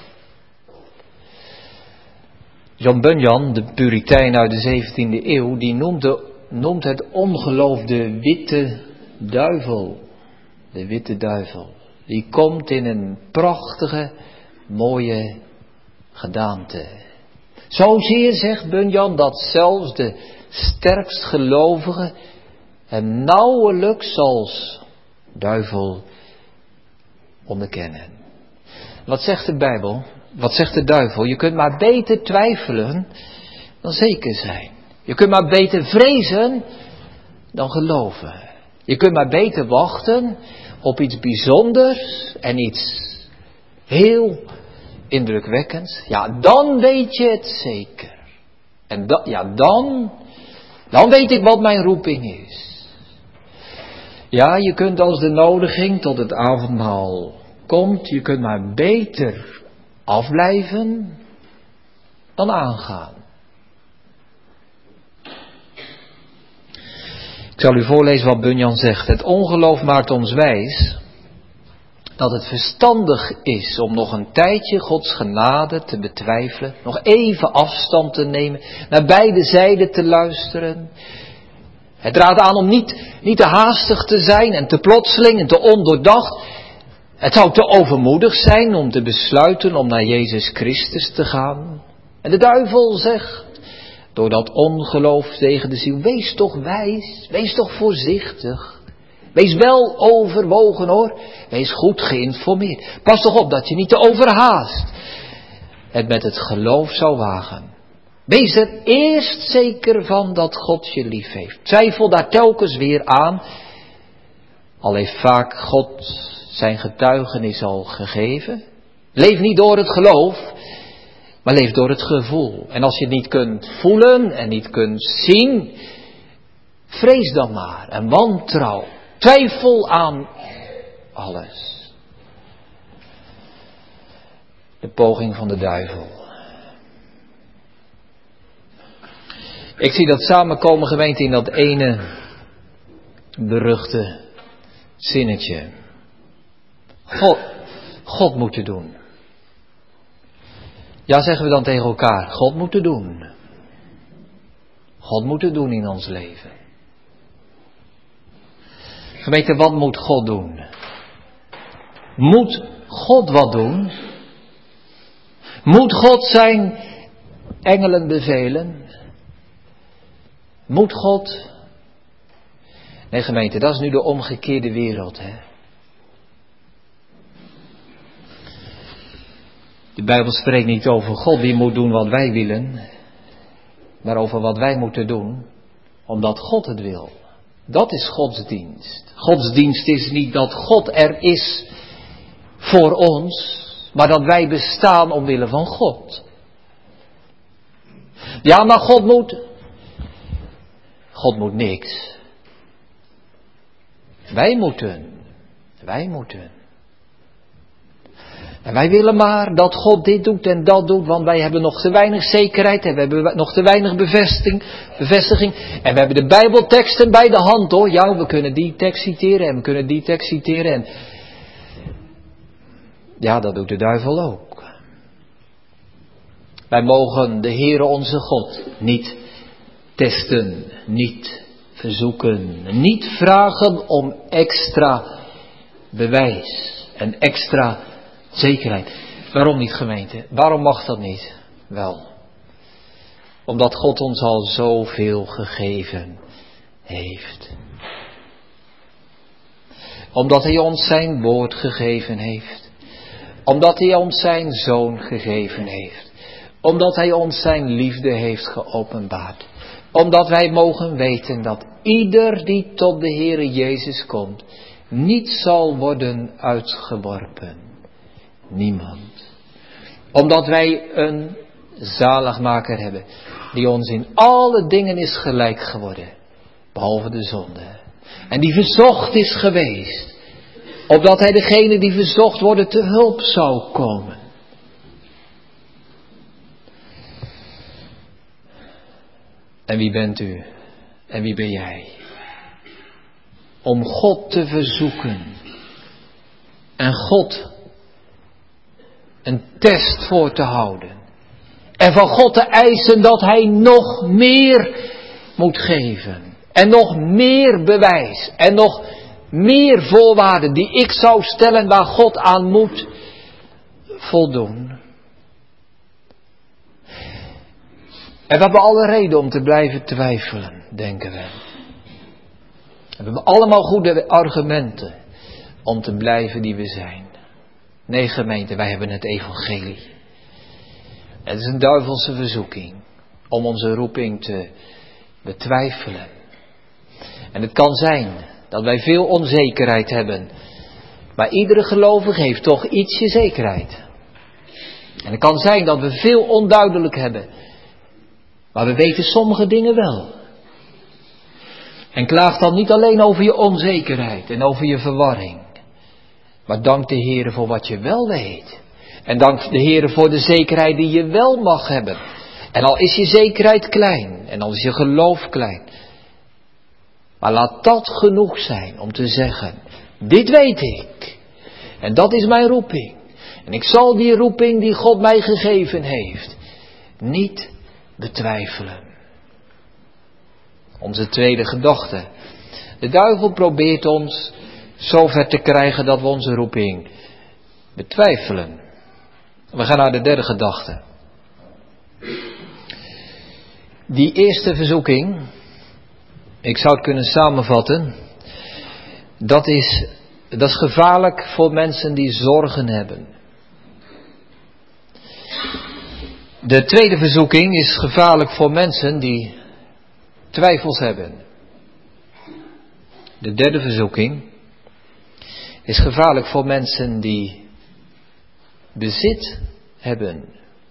John Bunyan, de Puritein uit de 17e eeuw, die noemt het ongeloof de witte duivel. De witte duivel. Die komt in een prachtige, mooie gedaante. Zozeer, zegt Bunyan, dat zelfs de sterkst gelovige hem nauwelijks als duivel onderkennen. Wat zegt de Bijbel? Wat zegt de duivel? Je kunt maar beter twijfelen dan zeker zijn. Je kunt maar beter vrezen dan geloven. Je kunt maar beter wachten op iets bijzonders en iets heel indrukwekkends. Ja, dan weet je het zeker. En dan weet ik wat mijn roeping is. Ja, je kunt als de nodiging tot het avondmaal komt, je kunt maar beter afblijven dan aangaan. Ik zal u voorlezen wat Bunyan zegt. Het ongeloof maakt ons wijs dat het verstandig is om nog een tijdje Gods genade te betwijfelen, nog even afstand te nemen, naar beide zijden te luisteren. Het raadt aan om niet te haastig te zijn en te plotseling en te ondoordacht. Het zou te overmoedig zijn om te besluiten om naar Jezus Christus te gaan. En de duivel zegt, door dat ongeloof tegen de ziel, wees toch wijs, wees toch voorzichtig. Wees wel overwogen hoor, wees goed geïnformeerd. Pas toch op dat je niet te overhaast het met het geloof zou wagen. Wees er eerst zeker van dat God je lief heeft. Twijfel daar telkens weer aan, al heeft vaak God zijn getuigenis al gegeven. Leef niet door het geloof, maar leef door het gevoel. En als je het niet kunt voelen en niet kunt zien, vrees dan maar en wantrouw. Twijfel aan alles. De poging van de duivel. Ik zie dat samenkomen, gemeente, in dat ene beruchte zinnetje. God moet het doen. Ja, zeggen we dan tegen elkaar. God moet het doen. God moet het doen in ons leven. Gemeente, wat moet God doen? Moet God wat doen? Moet God zijn engelen bevelen? Moet God? Nee, gemeente, dat is nu de omgekeerde wereld, hè. De Bijbel spreekt niet over God die moet doen wat wij willen, maar over wat wij moeten doen, omdat God het wil. Dat is godsdienst. Godsdienst is niet dat God er is voor ons, maar dat wij bestaan omwille van God. Ja, maar God moet niks. Wij moeten. En wij willen maar dat God dit doet en dat doet, want wij hebben nog te weinig zekerheid en we hebben nog te weinig bevestiging. En we hebben de Bijbelteksten bij de hand hoor. Ja, we kunnen die tekst citeren en we kunnen die tekst citeren. En ja, dat doet de duivel ook. Wij mogen de Heere onze God niet testen, niet verzoeken, niet vragen om extra bewijs en extra zekerheid. Waarom niet, gemeente? Waarom mag dat niet? Wel, omdat God ons al zoveel gegeven heeft. Omdat Hij ons zijn woord gegeven heeft. Omdat Hij ons zijn Zoon gegeven heeft. Omdat Hij ons zijn liefde heeft geopenbaard. Omdat wij mogen weten dat ieder die tot de Heere Jezus komt, niet zal worden uitgeworpen. Niemand. Omdat wij een zaligmaker hebben, die ons in alle dingen is gelijk geworden, behalve de zonde. En die verzocht is geweest, opdat Hij degene die verzocht worden te hulp zou komen. En wie bent u? En wie ben jij? Om God te verzoeken. En God een test voor te houden. En van God te eisen dat Hij nog meer moet geven. En nog meer bewijs. En nog meer voorwaarden die ik zou stellen waar God aan moet voldoen. En we hebben alle reden om te blijven twijfelen, denken we. We hebben allemaal goede argumenten om te blijven die we zijn. Nee, gemeente, wij hebben het evangelie. Het is een duivelse verzoeking om onze roeping te betwijfelen. En het kan zijn dat wij veel onzekerheid hebben. Maar iedere gelovige heeft toch ietsje zekerheid. En het kan zijn dat we veel onduidelijk hebben. Maar we weten sommige dingen wel. En klaag dan niet alleen over je onzekerheid en over je verwarring. Maar dank de Heere voor wat je wel weet. En dank de Heere voor de zekerheid die je wel mag hebben. En al is je zekerheid klein. En al is je geloof klein. Maar laat dat genoeg zijn om te zeggen. Dit weet ik. En dat is mijn roeping. En ik zal die roeping die God mij gegeven heeft niet betwijfelen. Onze tweede gedachte. De duivel probeert ons zover te krijgen dat we onze roeping betwijfelen. We gaan naar de derde gedachte. Die eerste verzoeking, ik zou het kunnen samenvatten, dat is gevaarlijk voor mensen die zorgen hebben. De tweede verzoeking is gevaarlijk voor mensen die twijfels hebben. De derde verzoeking is gevaarlijk voor mensen die bezit hebben.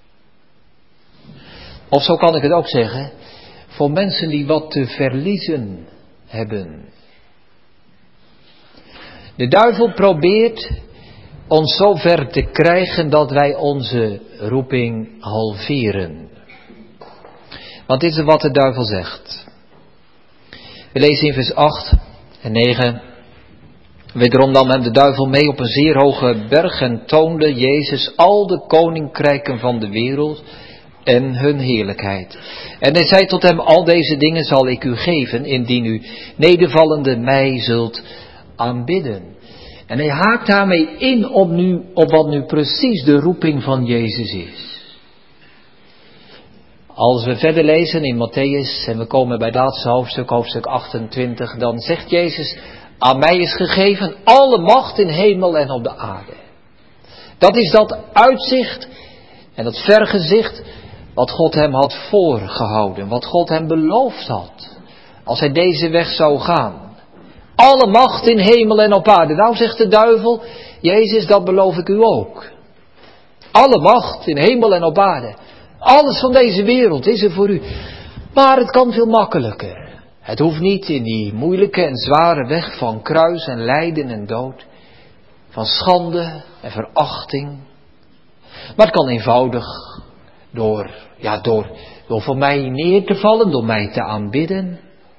Of zo kan ik het ook zeggen, voor mensen die wat te verliezen hebben. De duivel probeert ons zo ver te krijgen dat wij onze roeping halveren. Want dit is wat de duivel zegt. We lezen in vers 8 en 9. Wederom nam hem de duivel mee op een zeer hoge berg en toonde Jezus al de koninkrijken van de wereld en hun heerlijkheid. En hij zei tot hem, al deze dingen zal ik u geven, indien u nedervallende mij zult aanbidden. En hij haakt daarmee in op wat nu precies de roeping van Jezus is. Als we verder lezen in Matthäus en we komen bij het laatste hoofdstuk, hoofdstuk 28, dan zegt Jezus, aan mij is gegeven alle macht in hemel en op de aarde. Dat is dat uitzicht en dat vergezicht wat God hem had voorgehouden, wat God hem beloofd had, als hij deze weg zou gaan. Alle macht in hemel en op aarde. Nou zegt de duivel, Jezus, dat beloof ik u ook. Alle macht in hemel en op aarde. Alles van deze wereld is er voor u. Maar het kan veel makkelijker. Het hoeft niet in die moeilijke en zware weg van kruis en lijden en dood. Van schande en verachting Maar het kan eenvoudig door voor mij neer te vallen, door mij te aanbidden.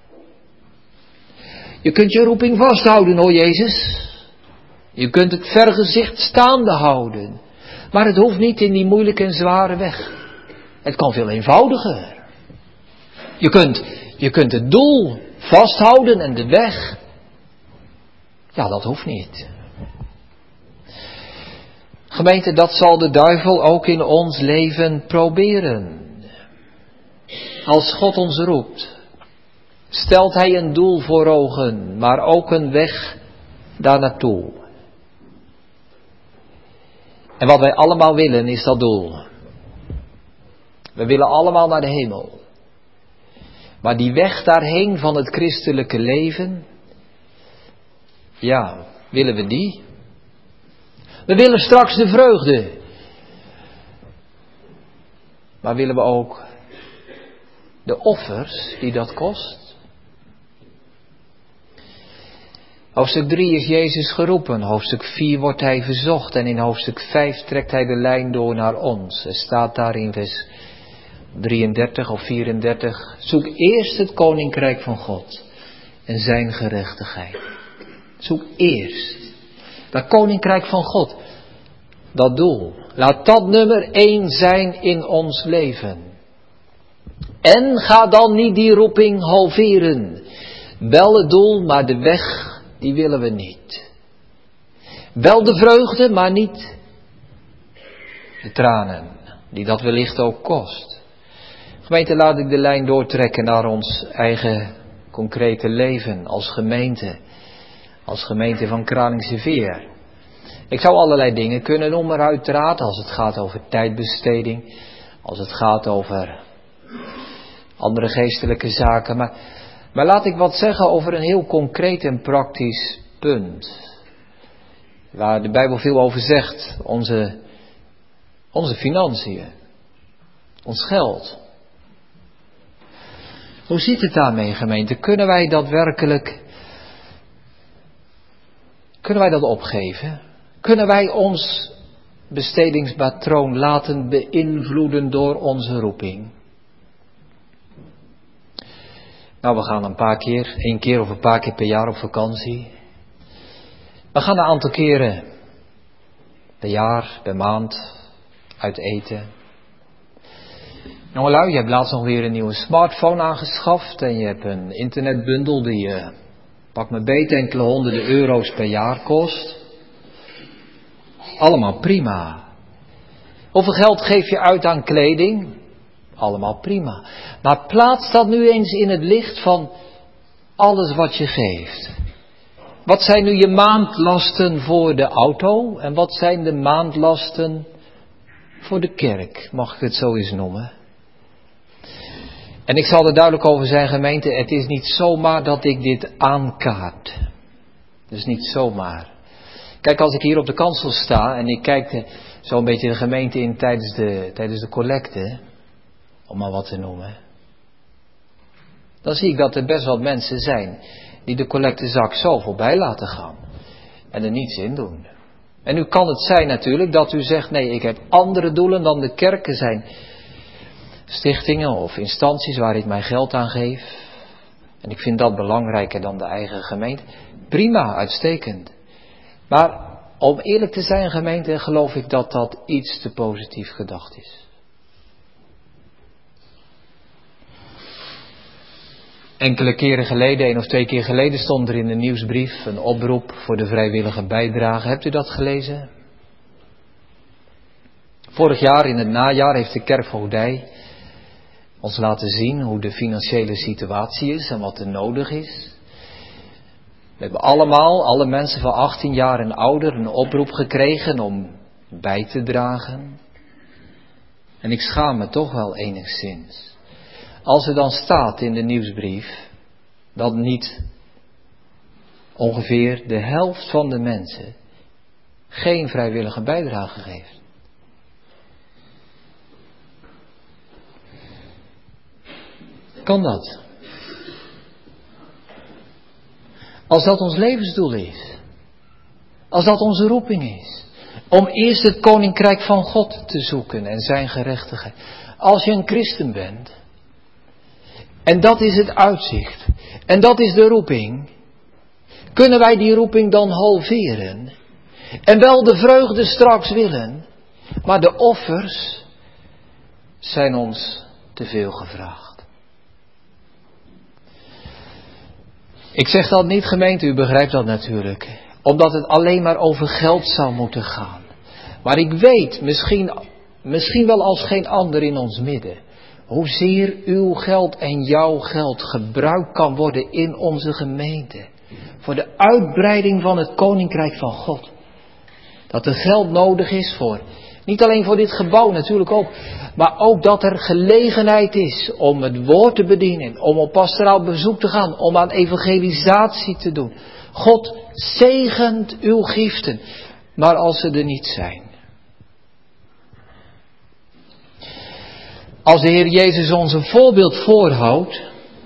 Je kunt je roeping vasthouden, hoor Jezus. Je kunt het vergezicht staande houden. Maar het hoeft niet in die moeilijke en zware weg. Het kan veel eenvoudiger. Je kunt het doel vasthouden en de weg. Ja, dat hoeft niet. Gemeente, dat zal de duivel ook in ons leven proberen. Als God ons roept, stelt hij een doel voor ogen, maar ook een weg daar naartoe. En wat wij allemaal willen is dat doel. We willen allemaal naar de hemel. Maar die weg daarheen van het christelijke leven, ja, willen we die? We willen straks de vreugde. Maar willen we ook de offers die dat kost? Hoofdstuk 3 is Jezus geroepen. Hoofdstuk 4 wordt hij verzocht. En in hoofdstuk 5 trekt hij de lijn door naar ons. Er staat daar in vers 33 of 34. Zoek eerst het koninkrijk van God en zijn gerechtigheid. Zoek eerst dat koninkrijk van God. Dat doel. Laat dat nummer 1 zijn in ons leven. En ga dan niet die roeping halveren. Wel het doel, maar de weg, die willen we niet. Wel de vreugde, maar niet de tranen, die dat wellicht ook kost. Gemeente, laat ik de lijn doortrekken naar ons eigen concrete leven als gemeente. Als gemeente van Kralingse Veer. Ik zou allerlei dingen kunnen noemen uiteraard, als het gaat over tijdbesteding, als het gaat over andere geestelijke zaken. Maar laat ik wat zeggen over een heel concreet en praktisch punt. Waar de Bijbel veel over zegt. Onze financiën. Ons geld. Hoe zit het daarmee, gemeente? Kunnen wij dat opgeven? Kunnen wij ons bestedingspatroon laten beïnvloeden door onze roeping? Nou, we gaan één keer of een paar keer per jaar op vakantie. We gaan een aantal keren per jaar, per maand uit eten. Jongelui, je hebt laatst nog weer een nieuwe smartphone aangeschaft en je hebt een internetbundel die je, pak me beet, enkele honderden euro's per jaar kost. Allemaal prima. Hoeveel geld geef je uit aan kleding? Allemaal prima. Maar plaats dat nu eens in het licht van alles wat je geeft. Wat zijn nu je maandlasten voor de auto? En wat zijn de maandlasten voor de kerk? Mag ik het zo eens noemen? En ik zal er duidelijk over zijn, gemeente. Het is niet zomaar dat ik dit aankaart. Het is niet zomaar. Kijk, als ik hier op de kansel sta en ik kijk zo'n beetje de gemeente in tijdens de collecte, om maar wat te noemen, dan zie ik dat er best wat mensen zijn die de collectezak zo voorbij laten gaan en er niets in doen. En nu kan het zijn natuurlijk dat u zegt, nee, ik heb andere doelen dan de kerken zijn stichtingen of instanties waar ik mijn geld aan geef. En ik vind dat belangrijker dan de eigen gemeente. Prima, uitstekend. Maar om eerlijk te zijn, gemeente, geloof ik dat dat iets te positief gedacht is. Enkele keren geleden, 1 of 2 keer geleden, stond er in de nieuwsbrief een oproep voor de vrijwillige bijdrage. Hebt u dat gelezen? Vorig jaar, in het najaar, heeft de kerkvoogdij ons laten zien hoe de financiële situatie is en wat er nodig is. We hebben alle mensen van 18 jaar en ouder, een oproep gekregen om bij te dragen. En ik schaam me toch wel enigszins. Als er dan staat in de nieuwsbrief dat niet ongeveer de helft van de mensen geen vrijwillige bijdrage geeft. Kan dat? Als dat ons levensdoel is. Als dat onze roeping is. Om eerst het koninkrijk van God te zoeken en zijn gerechtigheid. Als je een christen bent, en dat is het uitzicht, en dat is de roeping, kunnen wij die roeping dan halveren? En wel de vreugde straks willen, maar de offers zijn ons te veel gevraagd. Ik zeg dat niet, gemeente, u begrijpt dat natuurlijk, omdat het alleen maar over geld zou moeten gaan. Maar ik weet, misschien wel als geen ander in ons midden, hoezeer uw geld en jouw geld gebruikt kan worden in onze gemeente. Voor de uitbreiding van het koninkrijk van God. Dat er geld nodig is voor, niet alleen voor dit gebouw natuurlijk ook, maar ook dat er gelegenheid is om het woord te bedienen, om op pastoraal bezoek te gaan, om aan evangelisatie te doen. God zegent uw giften, maar als ze er niet zijn. Als de Heer Jezus ons een voorbeeld voorhoudt,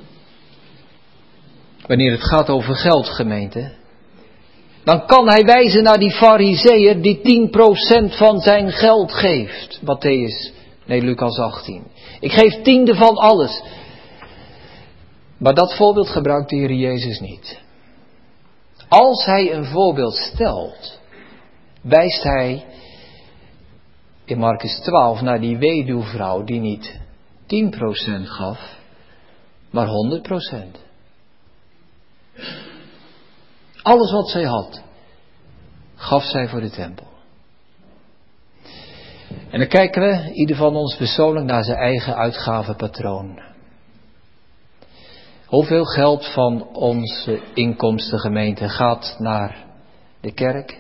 wanneer het gaat over geld, gemeente, dan kan hij wijzen naar die farizeeër die 10% van zijn geld geeft. Lucas 18. Ik geef 10e van alles. Maar dat voorbeeld gebruikt de Heer Jezus niet. Als hij een voorbeeld stelt, wijst hij in Markus 12 naar die weduwvrouw die niet 10% gaf, maar 100%. Alles wat zij had, gaf zij voor de tempel. En dan kijken we, ieder van ons persoonlijk, naar zijn eigen uitgavenpatroon. Hoeveel geld van onze inkomstengemeente gaat naar de kerk?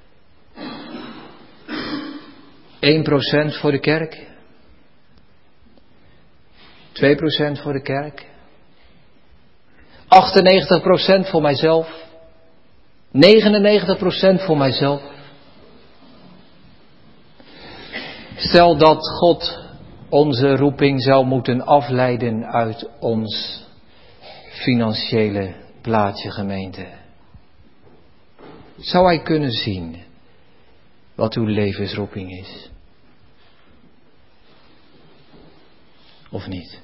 1% voor de kerk? 2% voor de kerk? 98% voor mijzelf? 99% voor mijzelf? Stel dat God onze roeping zou moeten afleiden uit ons financiële plaatje, gemeente. Zou hij kunnen zien wat uw levensroeping is? Of niet?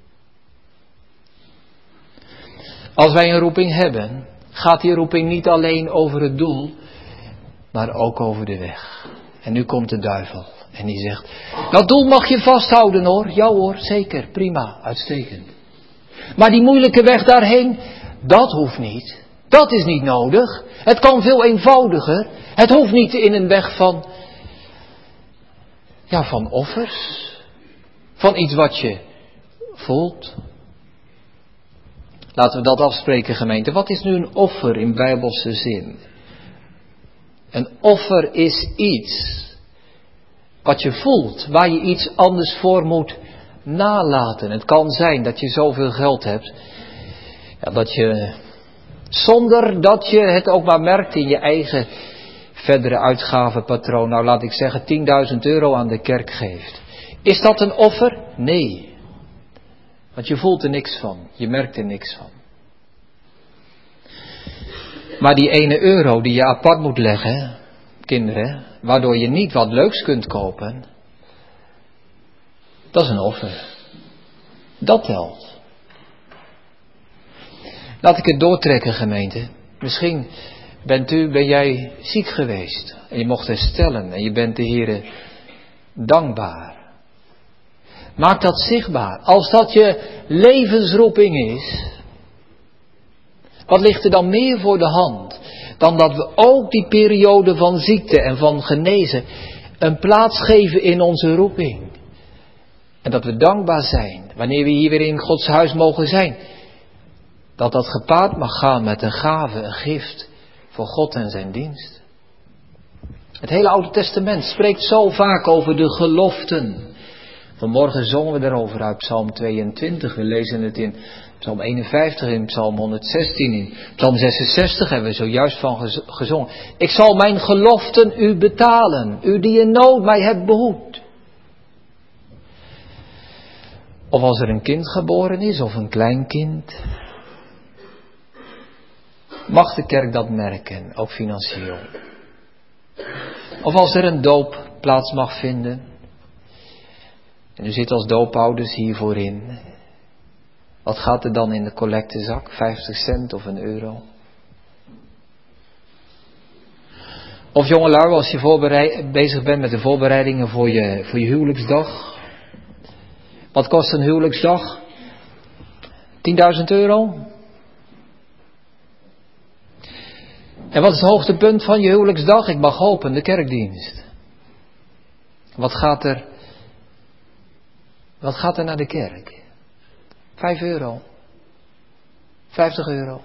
Als wij een roeping hebben, gaat die roeping niet alleen over het doel, maar ook over de weg. En nu komt de duivel en die zegt, dat doel mag je vasthouden hoor. Ja hoor, zeker, prima, uitstekend. Maar die moeilijke weg daarheen, dat hoeft niet. Dat is niet nodig. Het kan veel eenvoudiger. Het hoeft niet in een weg van offers. Van iets wat je voelt. Laten we dat afspreken, gemeente. Wat is nu een offer in bijbelse zin? Een offer is iets wat je voelt, waar je iets anders voor moet nalaten. Het kan zijn dat je zoveel geld hebt, dat je, zonder dat je het ook maar merkt in je eigen verdere uitgavenpatroon, nou laat ik zeggen 10.000 euro aan de kerk geeft. Is dat een offer? Nee. Want je voelt er niks van, je merkt er niks van. Maar die ene euro die je apart moet leggen, kinderen, waardoor je niet wat leuks kunt kopen, dat is een offer. Dat telt. Laat ik het doortrekken, gemeente. Misschien ben jij ziek geweest en je mocht herstellen en je bent de Heere dankbaar. Maak dat zichtbaar. Als dat je levensroeping is, wat ligt er dan meer voor de hand dan dat we ook die periode van ziekte en van genezen een plaats geven in onze roeping. En dat we dankbaar zijn wanneer we hier weer in Gods huis mogen zijn. Dat dat gepaard mag gaan met een gave, een gift voor God en zijn dienst. Het hele Oude Testament spreekt zo vaak over de geloften. Vanmorgen zongen we daarover uit Psalm 22. We lezen het in Psalm 51, in Psalm 116, in Psalm 66 hebben we zojuist van gezongen. Ik zal mijn geloften u betalen, u die in nood mij hebt behoed. Of als er een kind geboren is, of een kleinkind, mag de kerk dat merken, ook financieel. Of als er een doop plaats mag vinden. En u zit als doopouders hier voorin. Wat gaat er dan in de collectezak? 50 cent of €1? Of jongelui, als je bezig bent met de voorbereidingen voor je huwelijksdag. Wat kost een huwelijksdag? €10.000? En wat is het hoogtepunt van je huwelijksdag? Ik mag hopen, de kerkdienst. Wat gaat er naar de kerk? €5? €50?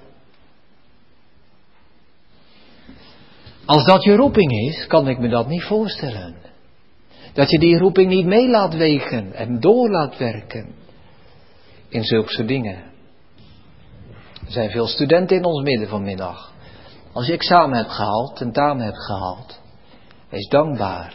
Als dat je roeping is, kan ik me dat niet voorstellen. Dat je die roeping niet mee laat wegen en door laat werken in zulke soort dingen. Er zijn veel studenten in ons midden vanmiddag. Als je examen hebt gehaald, tentamen hebt gehaald, wees dankbaar.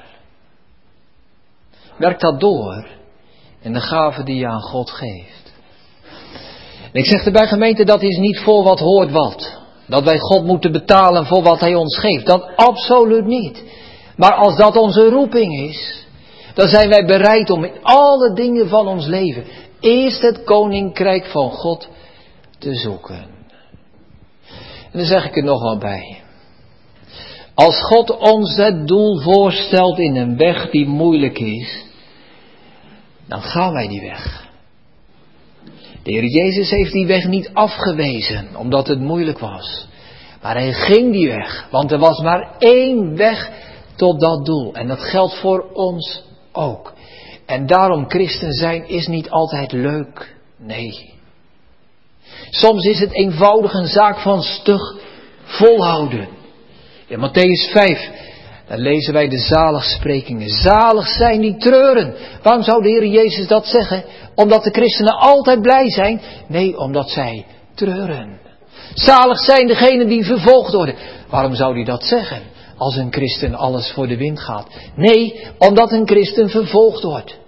Werk dat door in de gave die je aan God geeft. En ik zeg erbij gemeente, dat is niet voor wat hoort wat. Dat wij God moeten betalen voor wat Hij ons geeft. Dat absoluut niet. Maar als dat onze roeping is, dan zijn wij bereid om in alle dingen van ons leven eerst het koninkrijk van God te zoeken. En dan zeg ik er nog wel bij. Als God ons het doel voorstelt in een weg die moeilijk is, dan gaan wij die weg. De Heer Jezus heeft die weg niet afgewezen, omdat het moeilijk was. Maar Hij ging die weg, want er was maar één weg tot dat doel. En dat geldt voor ons ook. En daarom christen zijn is niet altijd leuk. Nee. Soms is het eenvoudig een zaak van stug volhouden. In Mattheüs 5, dan lezen wij de zaligsprekingen. Zalig zijn die treuren. Waarom zou de Heer Jezus dat zeggen? Omdat de christenen altijd blij zijn? Nee, omdat zij treuren. Zalig zijn degenen die vervolgd worden. Waarom zou hij dat zeggen? Als een christen alles voor de wind gaat. Nee, omdat een christen vervolgd wordt.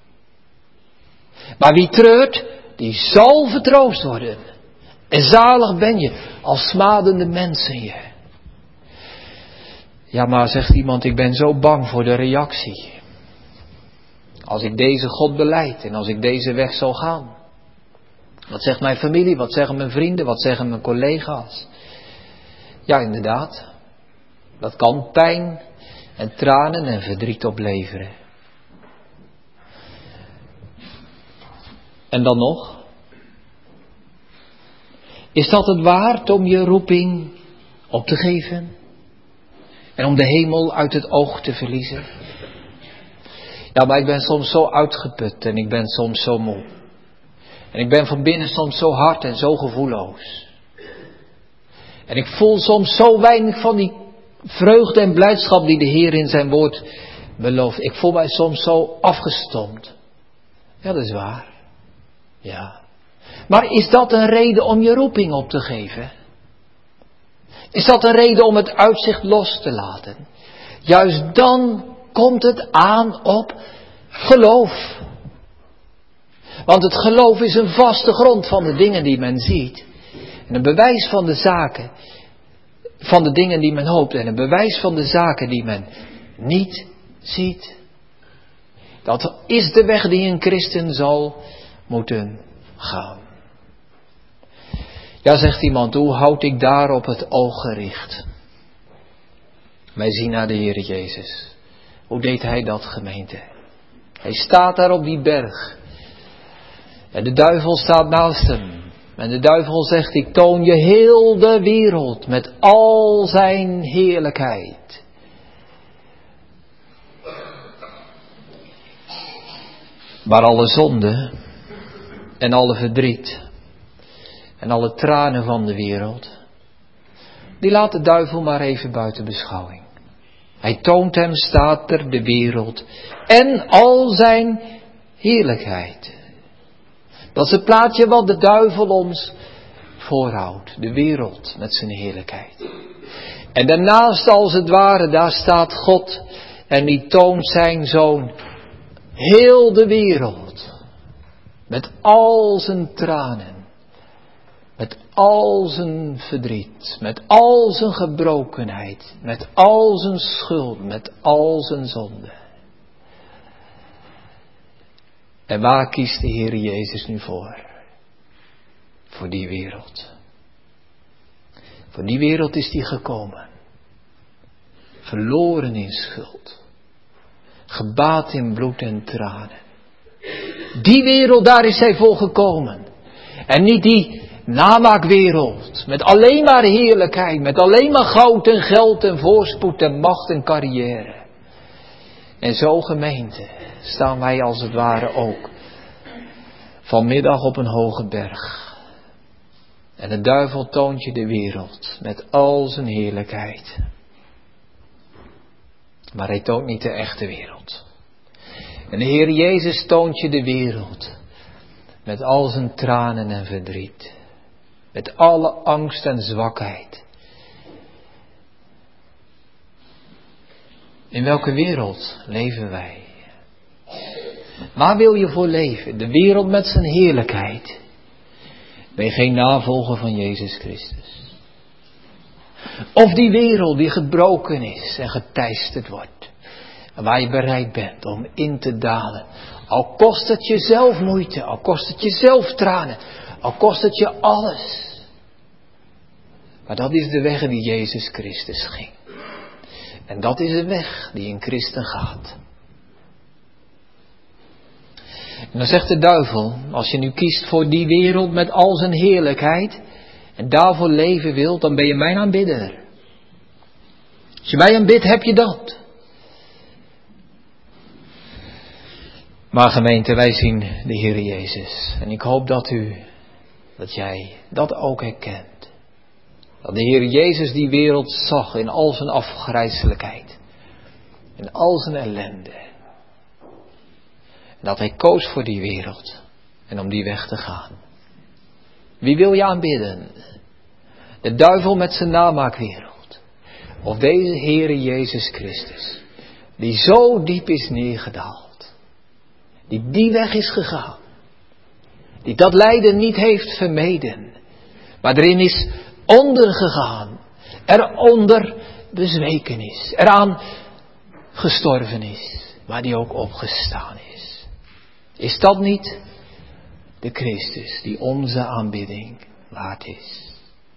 Maar wie treurt, die zal vertroost worden. En zalig ben je als smadende mensen je. Ja, maar zegt iemand, ik ben zo bang voor de reactie. Als ik deze God belijd en als ik deze weg zal gaan. Wat zegt mijn familie, wat zeggen mijn vrienden, wat zeggen mijn collega's? Ja, inderdaad. Dat kan pijn en tranen en verdriet opleveren. En dan nog? Is dat het waard om je roeping op te geven? En om de hemel uit het oog te verliezen? Ja, maar ik ben soms zo uitgeput en ik ben soms zo moe. En ik ben van binnen soms zo hard en zo gevoelloos. En ik voel soms zo weinig van die vreugde en blijdschap die de Heer in zijn woord belooft. Ik voel mij soms zo afgestompt. Ja, dat is waar. Ja. Maar is dat een reden om je roeping op te geven? Is dat een reden om het uitzicht los te laten? Juist dan komt het aan op geloof. Want het geloof is een vaste grond van de dingen die men ziet. En een bewijs van de zaken, van de dingen die men hoopt. En een bewijs van de zaken die men niet ziet. Dat is de weg die een christen zal moeten gaan. Ja, zegt iemand, hoe houd ik daarop het oog gericht? Wij zien naar de Heer Jezus. Hoe deed Hij dat, gemeente? Hij staat daar op die berg. En de duivel staat naast hem. En de duivel zegt, ik toon je heel de wereld met al zijn heerlijkheid. Maar alle zonde en alle verdriet en alle tranen van de wereld, die laat de duivel maar even buiten beschouwing. Hij toont hem, staat er, de wereld en al zijn heerlijkheid. Dat is het plaatje wat de duivel ons voorhoudt. De wereld met zijn heerlijkheid. En daarnaast als het ware, daar staat God en die toont zijn zoon heel de wereld. Met al zijn tranen Met al zijn verdriet, met al zijn gebrokenheid, met al zijn schuld, met al zijn zonde. En waar kiest de Heer Jezus nu voor? Voor die wereld. Voor die wereld is hij gekomen. Verloren in schuld. Gebaat in bloed en tranen. Die wereld, daar is hij voor gekomen. En niet die namaakwereld. Met alleen maar heerlijkheid. Met alleen maar goud en geld en voorspoed en macht en carrière. En zo gemeente staan wij als het ware ook vanmiddag op een hoge berg. En de duivel toont je de wereld met al zijn heerlijkheid. Maar hij toont niet de echte wereld. En de Heer Jezus toont je de wereld met al zijn tranen en verdriet. Met alle angst en zwakheid. In welke wereld leven wij? Waar wil je voor leven? De wereld met zijn heerlijkheid. Ben je geen navolger van Jezus Christus? Of die wereld die gebroken is en geteisterd wordt. En waar je bereid bent om in te dalen. Al kost het je zelf moeite, al kost het je zelf tranen, al kost het je alles. Maar dat is de weg die Jezus Christus ging. En dat is de weg die een christen gaat. En dan zegt de duivel, als je nu kiest voor die wereld met al zijn heerlijkheid en daarvoor leven wilt, dan ben je mijn aanbidder. Als je mij aanbidt, heb je dat. Maar gemeente, wij zien de Heer Jezus. En ik hoop dat jij dat ook herkent. Dat de Heer Jezus die wereld zag in al zijn afgrijselijkheid. In al zijn ellende. En dat hij koos voor die wereld. En om die weg te gaan. Wie wil je aanbidden? De duivel met zijn namaakwereld. Of deze Heere Jezus Christus. Die zo diep is neergedaald. Die weg is gegaan. Die dat lijden niet heeft vermeden. Maar erin is ondergegaan. Eronder bezweken is. Eraan gestorven is. Maar die ook opgestaan is. Is dat niet de Christus die onze aanbidding waard is?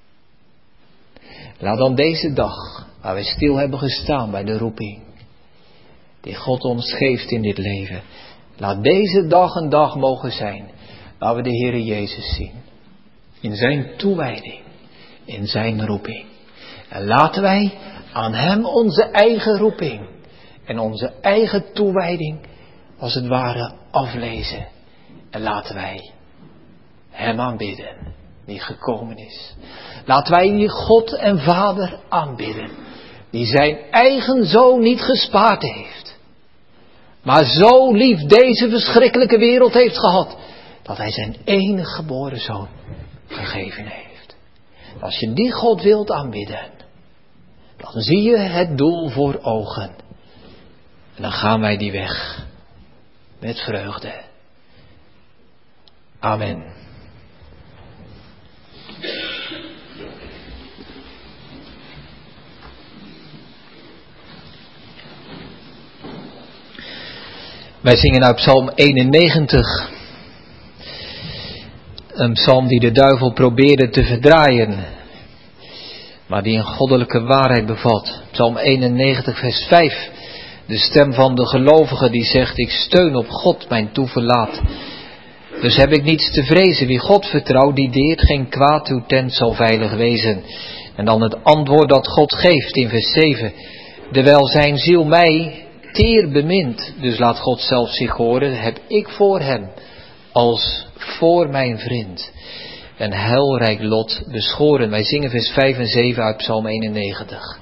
Laat dan deze dag, waar wij stil hebben gestaan bij de roeping, die God ons geeft in dit leven. Laat deze dag een dag mogen zijn, waar we de Heere Jezus zien. In zijn toewijding, in zijn roeping. En laten wij aan hem onze eigen roeping en onze eigen toewijding als het ware aflezen. En laten wij hem aanbidden die gekomen is. Laten wij die God en Vader aanbidden. Die zijn eigen zoon niet gespaard heeft. Maar zo lief deze verschrikkelijke wereld heeft gehad. Dat hij zijn enige geboren zoon gegeven heeft. Als je die God wilt aanbidden. Dan zie je het doel voor ogen. En dan gaan wij die weg. Met vreugde. Amen. Wij zingen uit Psalm 91. Een psalm die de duivel probeerde te verdraaien. Maar die een goddelijke waarheid bevat. Psalm 91 vers 5. De stem van de gelovige die zegt, ik steun op God mijn toeverlaat. Dus heb ik niets te vrezen. Wie God vertrouwt, die deert geen kwaad, uw tent zal veilig wezen. En dan het antwoord dat God geeft in vers 7. Terwijl zijn ziel mij teer bemint, dus laat God zelf zich horen, heb ik voor hem als voor mijn vriend een heilrijk lot beschoren. Wij zingen vers 5 en 7 uit Psalm 91.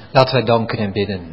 Laten wij danken en bidden.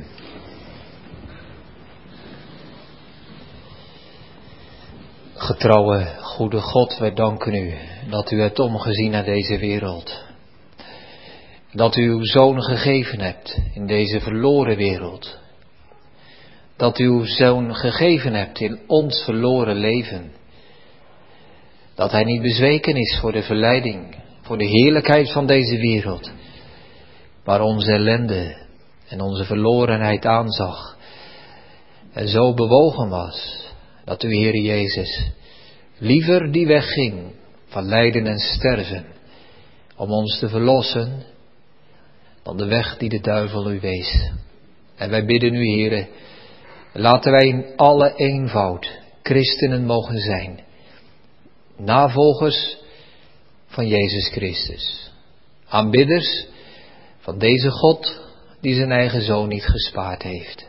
Getrouwe, goede God, wij danken u dat u hebt omgezien naar deze wereld. Dat u uw Zoon gegeven hebt in deze verloren wereld. Dat u uw Zoon gegeven hebt in ons verloren leven. Dat hij niet bezweken is voor de verleiding, voor de heerlijkheid van deze wereld. Maar onze ellende en onze verlorenheid aanzag. En zo bewogen was dat u, Heer Jezus, liever die weg ging van lijden en sterven. Om ons te verlossen dan de weg die de duivel u wees. En wij bidden u, Heere, laten wij in alle eenvoud christenen mogen zijn. Navolgers van Jezus Christus. Aanbidders van deze God die zijn eigen Zoon niet gespaard heeft.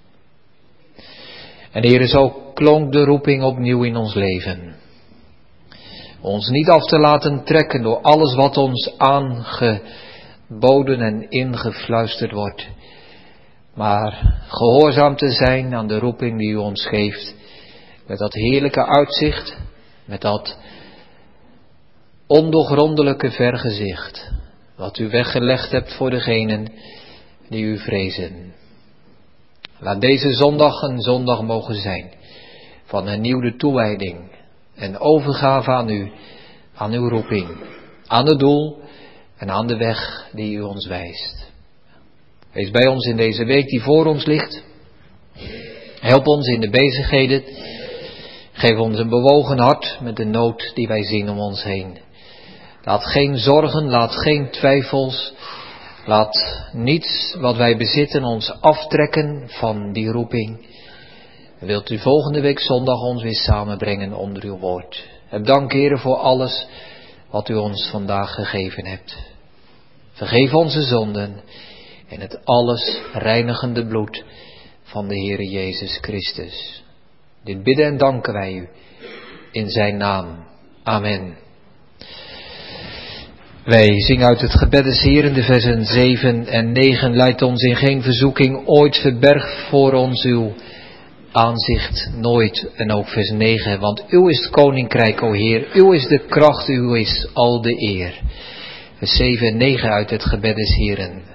En Heere, zo klonk de roeping opnieuw in ons leven. Ons niet af te laten trekken door alles wat ons aangeboden en ingefluisterd wordt. Maar gehoorzaam te zijn aan de roeping die u ons geeft. Met dat heerlijke uitzicht, met dat ondoorgrondelijke vergezicht. Wat u weggelegd hebt voor degenen die u vrezen. Laat deze zondag een zondag mogen zijn van hernieuwde toewijding en overgave aan u, aan uw roeping, aan het doel en aan de weg die u ons wijst. Wees bij ons in deze week die voor ons ligt. Help ons in de bezigheden. Geef ons een bewogen hart met de nood die wij zien om ons heen. Laat geen zorgen, laat geen twijfels, laat niets wat wij bezitten ons aftrekken van die roeping. Wilt u volgende week zondag ons weer samenbrengen onder uw woord. Heb dank, Heere, voor alles wat u ons vandaag gegeven hebt. Vergeef onze zonden en het alles reinigende bloed van de Heere Jezus Christus. Dit bidden en danken wij u in zijn naam. Amen. Wij zingen uit het gebed des Heeren, de versen 7 en 9. Leidt ons in geen verzoeking, ooit verberg voor ons uw aanzicht, nooit. En ook vers 9, want uw is het koninkrijk, o Heer, uw is de kracht, uw is al de eer. Vers 7 en 9 uit het gebed des Heeren.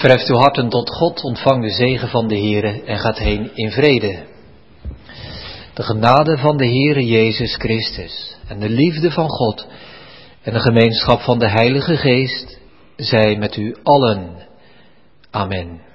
Verheft uw harten tot God, ontvang de zegen van de Heere en gaat heen in vrede. De genade van de Heere Jezus Christus en de liefde van God en de gemeenschap van de Heilige Geest zij met u allen. Amen.